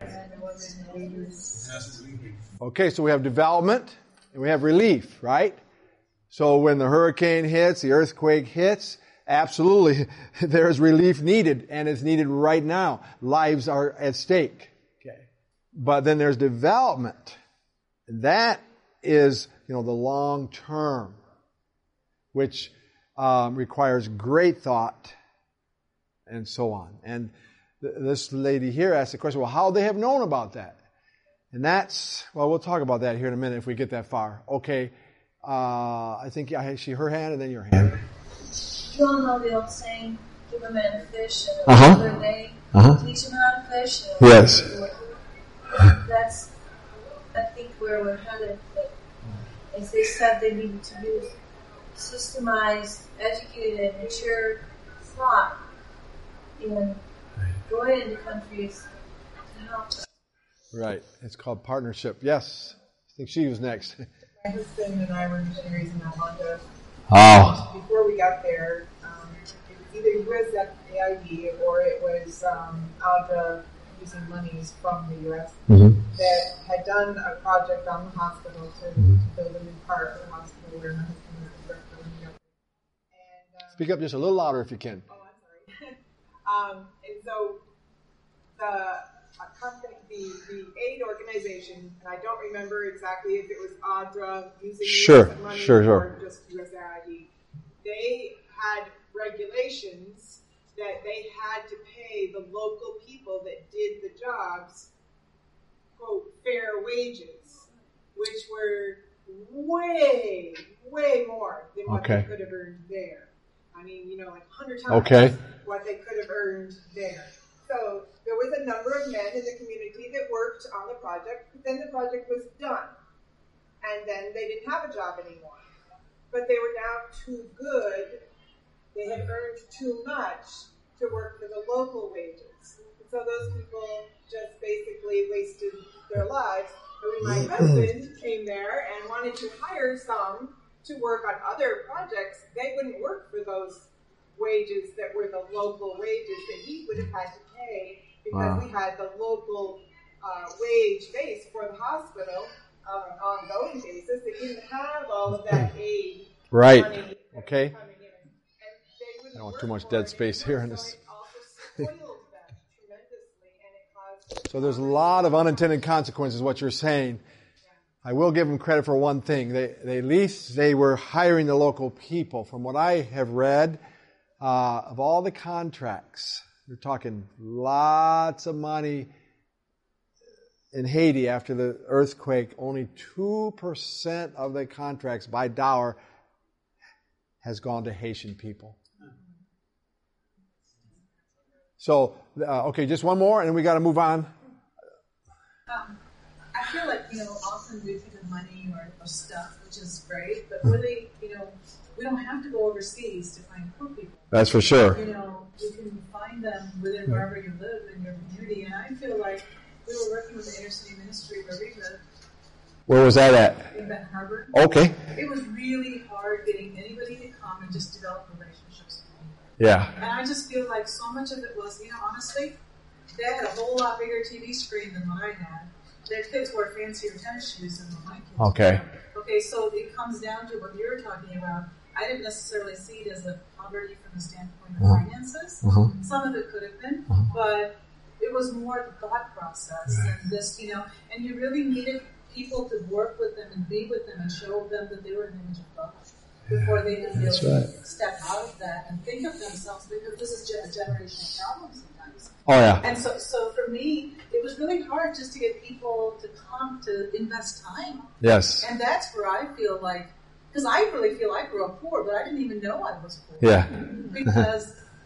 Okay, so we have development and we have relief, right? So when the hurricane hits, the earthquake hits, absolutely, there's relief needed, and it's needed right now. Lives are at stake. Okay. But then there's development. That is, you know, the long term, which um, requires great thought and so on. And th- this lady here asked the question, well, how would they have known about that? And that's, well, we'll talk about that here in a minute if we get that far. Okay. Uh, I think I see her hand and then your hand. You all know the old saying, give a man a fish and Uh-huh. another day, Uh-huh. teach him how to fish. And Yes. That's, I think, where we're headed. But as they said, they needed to use systemized, educated, mature thought in going into countries to help them. Right. It's called partnership. Yes. I think she was next. My husband and I were missionaries in Almonte. Oh. Before we got there, um, it was either U S A I D or it was um, A D R A using monies from the U S Mhm. that had done a project on the hospital to, Mhm. to build a new part of the hospital where my husband was the director of the Speak up just a little louder if you can. Um, and so the a company, the, the aid organization, and I don't remember exactly if it was A D R A using Sure, U S money sure, sure. or just U S A I D. They had regulations that they had to pay the local people that did the jobs, quote, fair wages, which were way, way more than what Okay. they could have earned there. I mean, you know, like a hundred times Okay. what they could have earned there. So there was a number of men in the community that worked on the project, but then the project was done. And then they didn't have a job anymore. But they were now too good. They had earned too much to work for the local wages. And so those people just basically wasted their lives. But when my husband came there and wanted to hire some to work on other projects, they wouldn't work for those wages that were the local wages that he would have had to pay because Wow. we had the local uh, wage base for the hospital on an ongoing basis. They didn't have all of that aid Right. money. Okay. I don't want too much dead space here in this. So there's a lot of unintended consequences, what you're saying. I will give them credit for one thing. They, they at least they were hiring the local people. From what I have read, uh, of all the contracts, you're talking lots of money in Haiti after the earthquake. Only two percent of the contracts by dollar has gone to Haitian people. So, uh, okay, just one more, and then we got to move on. Um, I feel like, you know, often we think of money or, or stuff, which is great, but really, you know, we don't have to go overseas to find poor people. That's for sure. You know, you can find them within wherever you live in your community, and I feel like we were working with the Inner City Ministry where we live Where was that at? in Benton Harbor. Okay. It was really hard getting anybody to come and just develop relationships with people. Yeah. And I just feel like so much of it was, you know, honestly, they had a whole lot bigger T V screen than what I had. Their kids wore fancier tennis shoes than what my kids Okay. wore. Okay, so it comes down to what you were talking about. I didn't necessarily see it as a poverty from the standpoint of Uh-huh. finances. Uh-huh. Some of it could have been, Uh-huh. but it was more the thought process and this, you know, and you really needed people to work with them and be with them and show them that they were an image of God before they could That's really right. step out of that and think of themselves, because this is a generational problem sometimes. Oh, yeah. And so, so for me, it was really hard just to get people to come to invest time. Yes. And that's where I feel like, because I really feel I grew up poor, but I didn't even know I was poor. Yeah. Because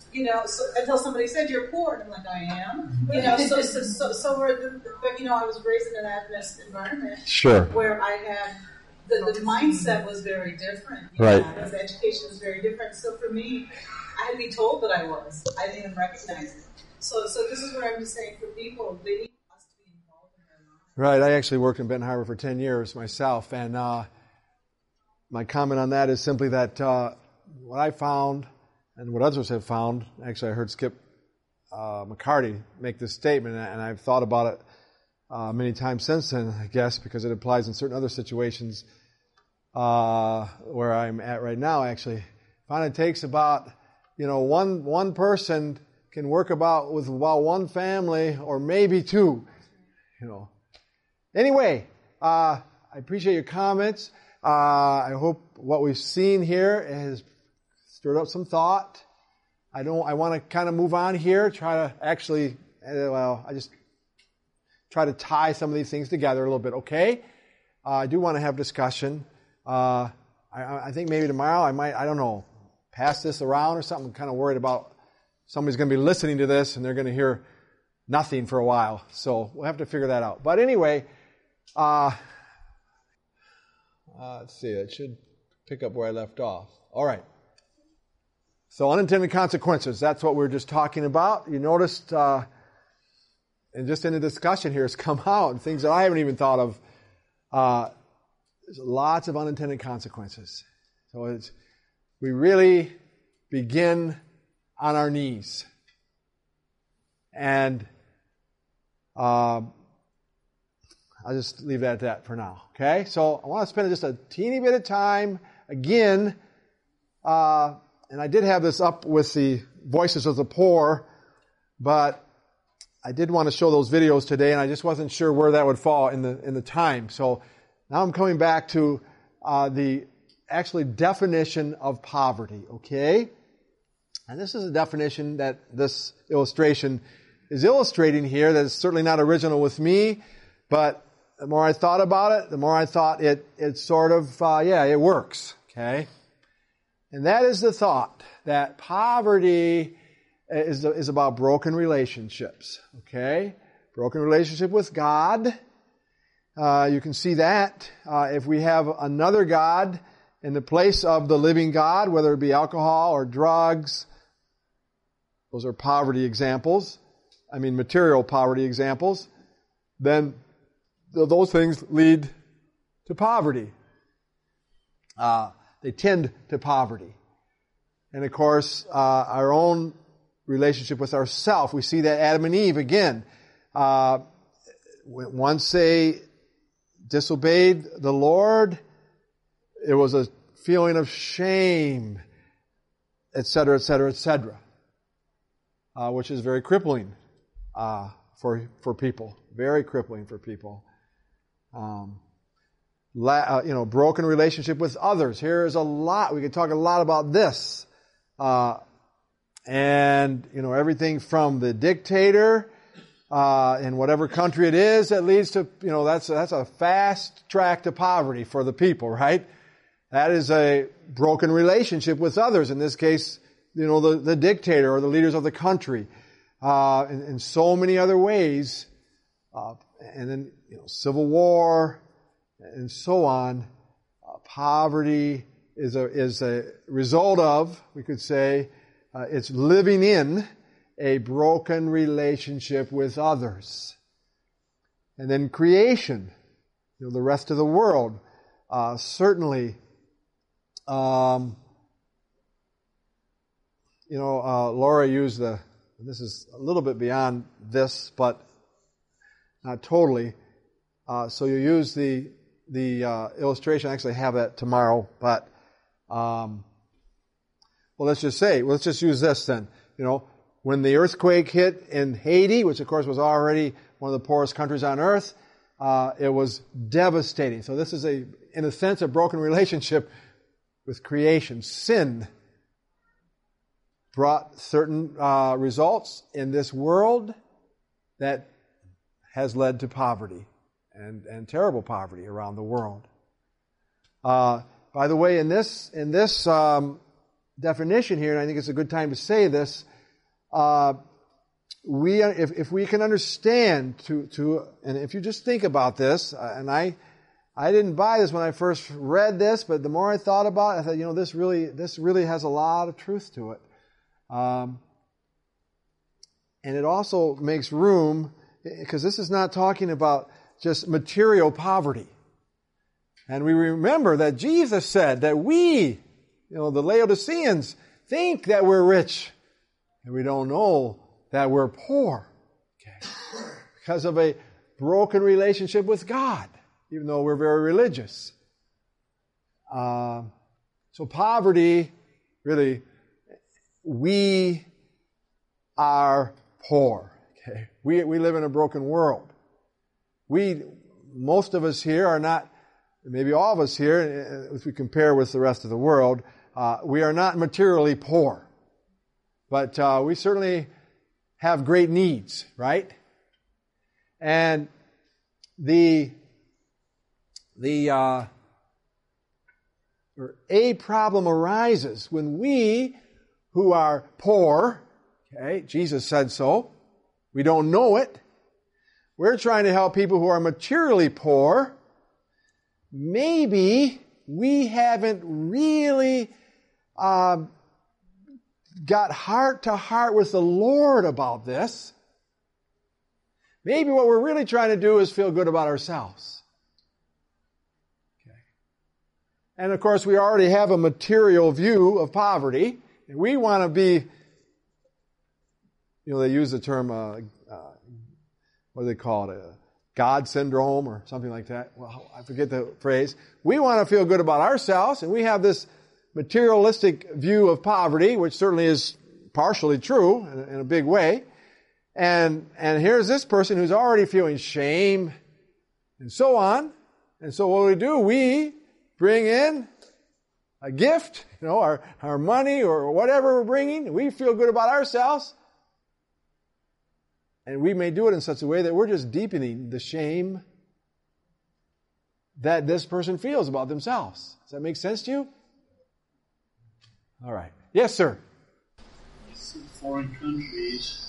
You know, so, until somebody said you're poor, and I'm like, I am. You know, so so so, so we're, the, the, but you know, I was raised in an Adventist environment, sure, where I had the, the mindset was very different, you right? Know, the education was very different. So for me, I had to be told that I was. I didn't even recognize it. So so this is what I'm just saying for people. They need us to be involved in their lives. Right. I actually worked in Benton Harbor for ten years myself, and uh, my comment on that is simply that uh, what I found. And what others have found, actually I heard Skip uh, McCarty make this statement, and I've thought about it uh, many times since then, I guess, because it applies in certain other situations uh, where I'm at right now, actually. I find it takes about, you know, one one person can work about with about one family, or maybe two, you know. Anyway, uh, I appreciate your comments. Uh, I hope what we've seen here has stirred up some thought. I don't. I want to kind of move on here. Try to actually. Well, I just try to tie some of these things together a little bit. Okay. Uh, I do want to have discussion. Uh, I, I think maybe tomorrow I might. I don't know. Pass this around or something. I'm kind of worried about somebody's going to be listening to this and they're going to hear nothing for a while. So we'll have to figure that out. But anyway, uh, uh, let's see. It should pick up where I left off. All right. So unintended consequences, that's what we were just talking about. You noticed, uh, and just in the discussion here, it's come out, and things that I haven't even thought of. Uh, there's lots of unintended consequences. So it's, we really begin on our knees. And uh, I'll just leave that at that for now. Okay? So I want to spend just a teeny bit of time, again, uh, and I did have this up with the Voices of the Poor, but I did want to show those videos today, and I just wasn't sure where that would fall in the in the time. So now I'm coming back to uh, the actually definition of poverty, okay? And this is a definition that this illustration is illustrating here that is certainly not original with me, but the more I thought about it, the more I thought it, it sort of, uh, yeah, it works, okay? And that is the thought that poverty is, is about broken relationships, okay? Broken relationship with God. Uh, you can see that uh, if we have another God in the place of the living God, whether it be alcohol or drugs. Those are poverty examples. I mean material poverty examples. Then those things lead to poverty. Uh, they tend to poverty. And of course, uh, our own relationship with ourselves. We see that Adam and Eve again. Uh, once they disobeyed the Lord, it was a feeling of shame, et cetera, et cetera, et cetera, uh, which is very crippling uh, for for people. Very crippling for people. Um, la, uh, you know, broken relationship with others. Here is a lot. We could talk a lot about this. Uh, and, you know, everything from the dictator uh, in whatever country it is that leads to, you know, that's, that's a fast track to poverty for the people, right? That is a broken relationship with others. In this case, you know, the, the dictator or the leaders of the country. Uh, in, in so many other ways. Uh, and then, you know, civil war and so on. Uh, poverty is a, is a result of, we could say, uh, it's living in a broken relationship with others. And then creation, you know, the rest of the world, uh, certainly, um, you know, uh, Laura used the, this is a little bit beyond this, but not totally. Uh, so you use the the uh, illustration. I actually have that tomorrow, but um, well, let's just say, well, let's just use this then. You know, when the earthquake hit in Haiti, which of course was already one of the poorest countries on earth, uh, it was devastating. So this is a, in a sense, a broken relationship with creation. Sin brought certain uh, results in this world that has led to poverty and, and terrible poverty around the world. Uh, by the way, in this in this um, definition here, and I think it's a good time to say this, uh, we if if we can understand to to and if you just think about this, uh, and I I didn't buy this when I first read this, but the more I thought about it, I thought, you know, this really this really has a lot of truth to it, um, and it also makes room, because this is not talking about just material poverty. And we remember that Jesus said that we, you know, the Laodiceans, think that we're rich, and we don't know that we're poor. Okay. Because of a broken relationship with God, even though we're very religious. Uh, so poverty, really, we are poor. Okay. We we live in a broken world. We, most of us here are not, maybe all of us here, if we compare with the rest of the world, uh, we are not materially poor. But uh, we certainly have great needs, right? And the the uh, or a problem arises when we, who are poor, okay, Jesus said so, we don't know it. We're trying to help people who are materially poor. Maybe we haven't really uh, got heart to heart with the Lord about this. Maybe what we're really trying to do is feel good about ourselves. Okay. And of course, we already have a material view of poverty. And we want to be, you know, they use the term, uh, uh, what do they call it, a God syndrome or something like that. Well, I forget the phrase. We want to feel good about ourselves, and we have this materialistic view of poverty, which certainly is partially true in, in a big way. And, and here's this person who's already feeling shame and so on. And so what do we do? We bring in a gift, you know, our, our money or whatever we're bringing. We feel good about ourselves. And we may do it in such a way that we're just deepening the shame that this person feels about themselves. Does that make sense to you? All right. Yes, sir. Some foreign countries.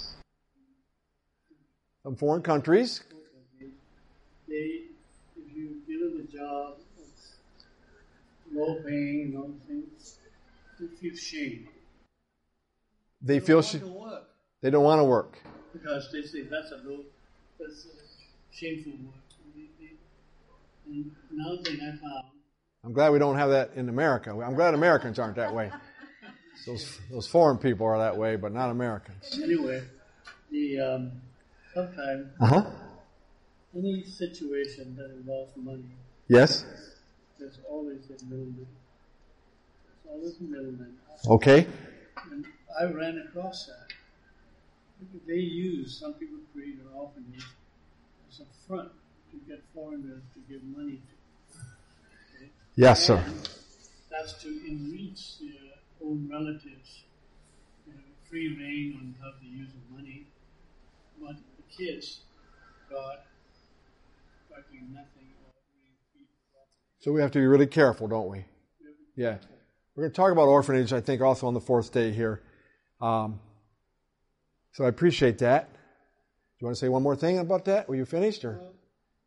Some foreign countries. They, if you give them a job that's low paying and all things, they feel shame. They, they feel sh- they don't want to work. Because they say that's a low, that's a shameful work. And, they, they, and another thing I found. I'm glad we don't have that in America. I'm glad Americans aren't that way. Those those foreign people are that way, but not Americans. Anyway, the um, sometimes uh-huh. any situation that involves money. Yes. There's always a middleman. There's always a middleman. Okay. And I ran across that. They use, some people create an orphanage as a front to get foreigners to give money to. Okay? Yes, sir. And that's to enrich their own relatives, you know, free reign on how to use the money. But the kids got practically nothing or really feed properly. So we have to be really careful, don't we? Yeah. We're going to talk about orphanage, I think, also on the fourth day here. Um, So I appreciate that. Do you want to say one more thing about that? Were you finished? Or? Well,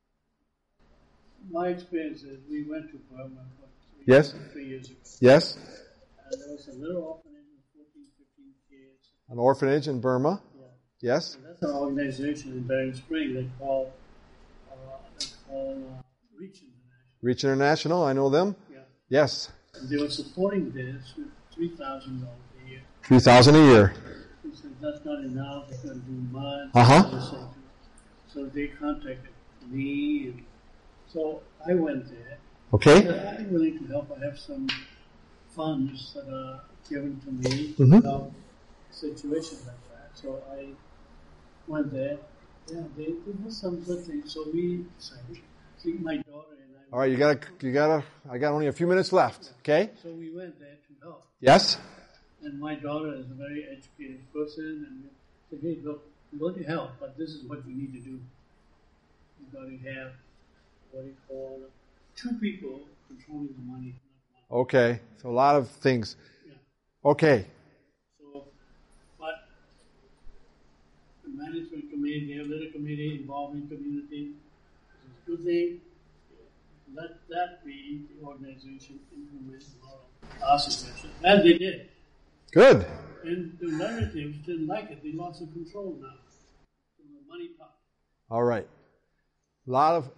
my experience is we went to Burma for three, yes? three years ago. Yes. And there was a little orphanage with fourteen, fifteen kids. An orphanage in Burma? Yeah. Yes. And that's an organization in Bering Spring they call, uh, they call uh, Reach International. Reach International, I know them. Yeah. Yes. And they were supporting this with three thousand dollars a year. three thousand dollars a year. He said, that's not enough, they're going to do mud. Uh-huh. So they contacted me, and so I went there. Okay. I said, I'm willing to help. I have some funds that are given to me mm-hmm. about situations like that. So I went there. Yeah, they, there was some good things. So we decided, see, my daughter and I. All right, you got to, you got to, I got only a few minutes left, okay? So we went there to help. Yes? And my daughter is a very educated person, and said, hey, look, I'm going to help, but this is what you need to do. You've got to have what you call two people controlling the money. Okay, so a lot of things. Yeah. Okay. So, but management committee, they have a little committee involving community. It's a good thing. Let that be the organization implement our suggestion. And they did. Good. And the relatives didn't like it. They lost the control now. So the money pot. All right. A lot of...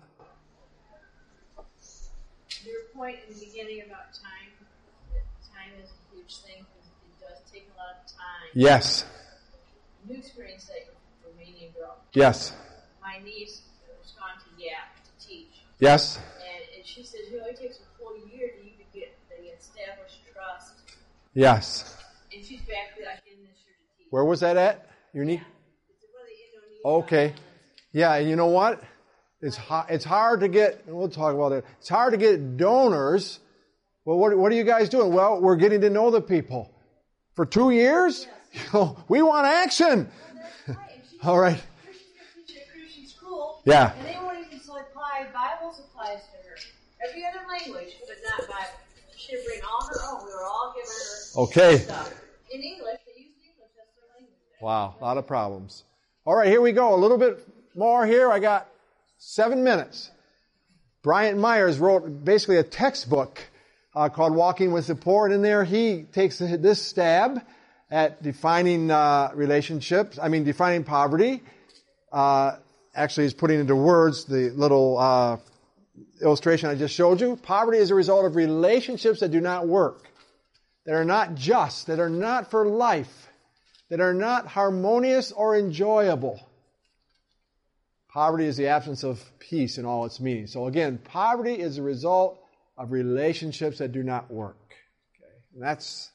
Your point in the beginning about time, that time is a huge thing because it does take a lot of time. Yes. You experienced that with the Romanian girl. Yes. My niece was gone to Yap to teach. Yes. And, and she says it only takes a full year to even get the established trust. Yes. And she's back like in this year to teach. Where was that at? Your niece? Okay. Yeah, and you know what? It's hard, it's hard to get, and we'll talk about that, it's hard to get donors. Well, what, what are you guys doing? Well, we're getting to know the people. For two years? You know, we want action. All right. Christian school. Yeah. And they won't even supply Bible supplies to her. Every other language, but not Bible. She should bring all her own. We were all giving her Okay. stuff. In English, they use English, that's their language. Wow, a lot of problems. All right, here we go. A little bit more here. I got seven minutes. Bryant Myers wrote basically a textbook uh, called Walking with the Poor, and in there he takes this stab at defining uh, relationships, I mean defining poverty. Uh, actually, he's putting into words the little uh, illustration I just showed you. Poverty is a result of relationships that do not work, that are not just, that are not for life, that are not harmonious or enjoyable. Poverty is the absence of peace in all its meaning. So again, poverty is a result of relationships that do not work. Okay, and that's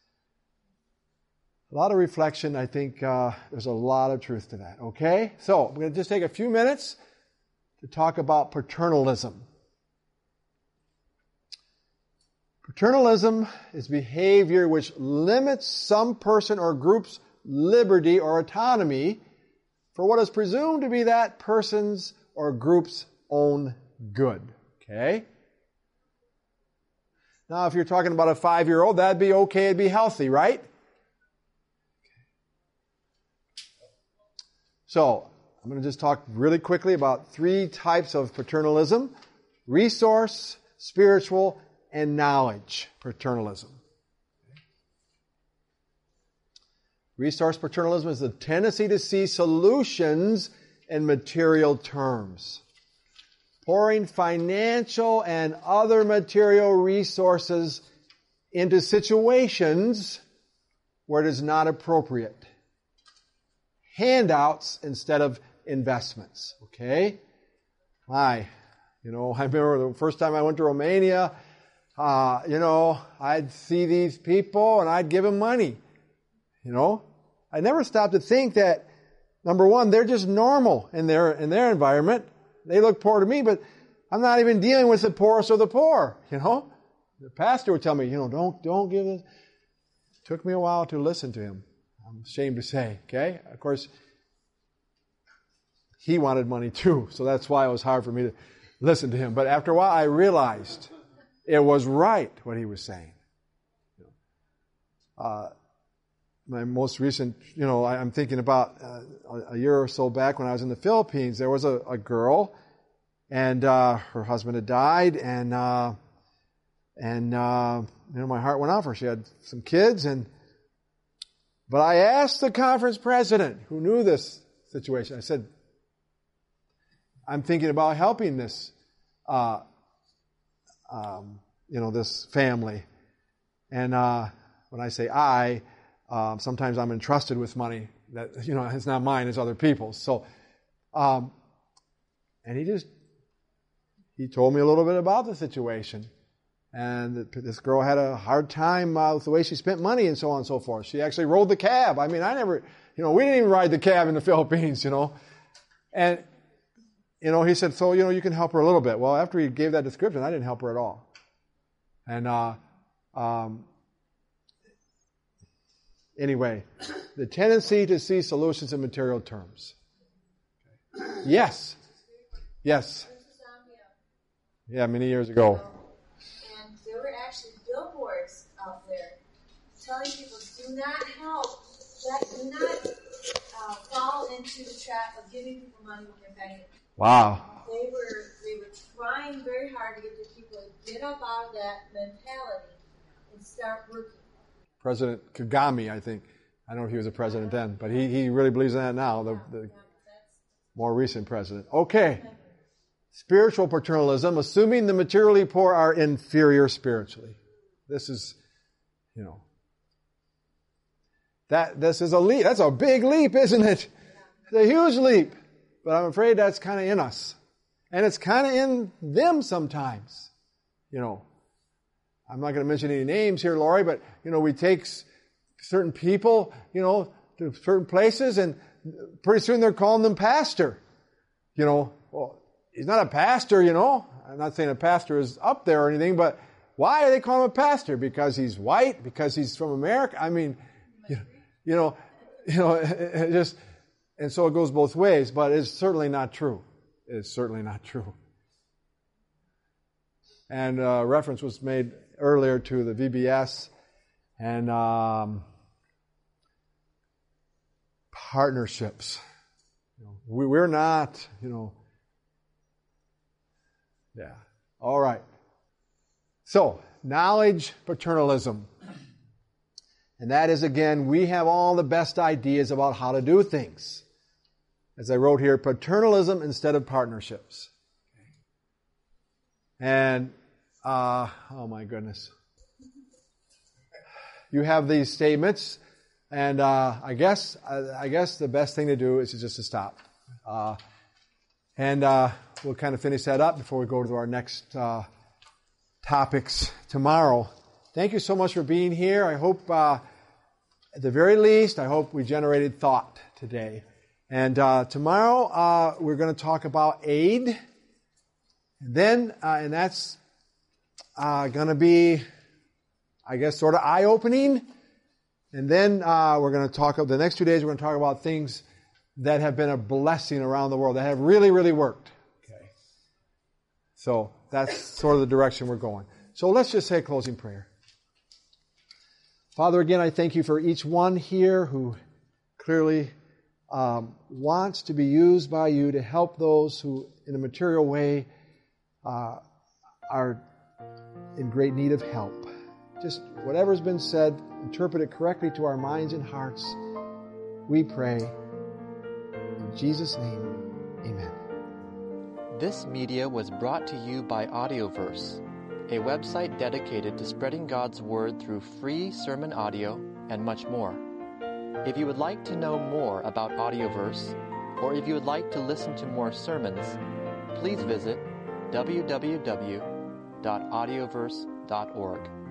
a lot of reflection. I think uh, there's a lot of truth to that. Okay, so I'm going to just take a few minutes to talk about paternalism. Paternalism is behavior which limits some person or group's liberty or autonomy for what is presumed to be that person's or group's own good. Okay? Now, if you're talking about a five-year-old, that'd be okay, it'd be healthy, right? So, I'm going to just talk really quickly about three types of paternalism: resource, spiritual, and knowledge paternalism. Resource paternalism is the tendency to see solutions in material terms, pouring financial and other material resources into situations where it is not appropriate. Handouts instead of investments. Okay? Hi. You know, I remember the first time I went to Romania, uh, you know, I'd see these people and I'd give them money. You know, I never stopped to think that, number one, they're just normal in their in their environment. They look poor to me, but I'm not even dealing with the poorest of the poor. You know, the pastor would tell me, you know, don't don't give this. It took me a while to listen to him. I'm ashamed to say. Okay, of course, he wanted money too, so that's why it was hard for me to listen to him. But after a while, I realized it was right what he was saying. Uh, My most recent, you know, I'm thinking about uh, a year or so back when I was in the Philippines. There was a, a girl, and uh, her husband had died, and uh, and uh, you know, my heart went out for her. She had some kids, and but I asked the conference president who knew this situation. I said, "I'm thinking about helping this, uh, um, you know, this family," and uh, when I say I. Um, sometimes I'm entrusted with money that, you know, it's not mine, it's other people's. So, um, and he just, he told me a little bit about the situation. And that this girl had a hard time uh, with the way she spent money and so on and so forth. She actually rode the cab. I mean, I never, you know, we didn't even ride the cab in the Philippines, you know. And, you know, he said, so, you know, you can help her a little bit. Well, after he gave that description, I didn't help her at all. And, uh, um, Anyway, the tendency to see solutions in material terms. Yes. Yes. Yeah, many years ago. And there were actually billboards out there telling people, do not help, that, do not uh, fall into the trap of giving people money when they're begging. Wow. They were they were trying very hard to get the people to get up out of that mentality and start working. President Kagame, I think. I don't know if he was a president then, but he, he really believes in that now, the, the more recent president. Okay. Spiritual paternalism, assuming the materially poor are inferior spiritually. This is, you know, that this is a leap. That's a big leap, isn't it? It's a huge leap. But I'm afraid that's kind of in us. And it's kind of in them sometimes. You know, I'm not going to mention any names here, Lori, but, you know, we take certain people, you know, to certain places, and pretty soon they're calling them pastor. You know, well, he's not a pastor, you know. I'm not saying a pastor is up there or anything, but why are they calling him a pastor? Because he's white? Because he's from America? I mean, you, you know, you know, it, it just, and so it goes both ways, but it's certainly not true. It's certainly not true. And uh, reference was made earlier to the V B S and um, partnerships. You know, we, we're not, you know, yeah. All right. So, knowledge paternalism. And that is, again, we have all the best ideas about how to do things. As I wrote here, paternalism instead of partnerships. And, uh, oh my goodness. You have these statements, and uh, I guess I, I guess the best thing to do is just to stop. Uh, and uh, we'll kind of finish that up before we go to our next uh, topics tomorrow. Thank you so much for being here. I hope, uh, at the very least, I hope we generated thought today. And uh, tomorrow uh, we're going to talk about aid. And then, uh, and that's uh, going to be, I guess, sort of eye-opening. And then uh, we're going to talk, the next two days we're going to talk about things that have been a blessing around the world, that have really, really worked. Okay. So that's sort of the direction we're going. So let's just say a closing prayer. Father, again, I thank you for each one here who clearly um, wants to be used by you to help those who, in a material way, uh, are in great need of help. Just whatever's been said, interpret it correctly to our minds and hearts. We pray. In Jesus' name, amen. This media was brought to you by Audioverse, a website dedicated to spreading God's Word through free sermon audio and much more. If you would like to know more about Audioverse, or if you would like to listen to more sermons, please visit w w w dot audioverse dot org.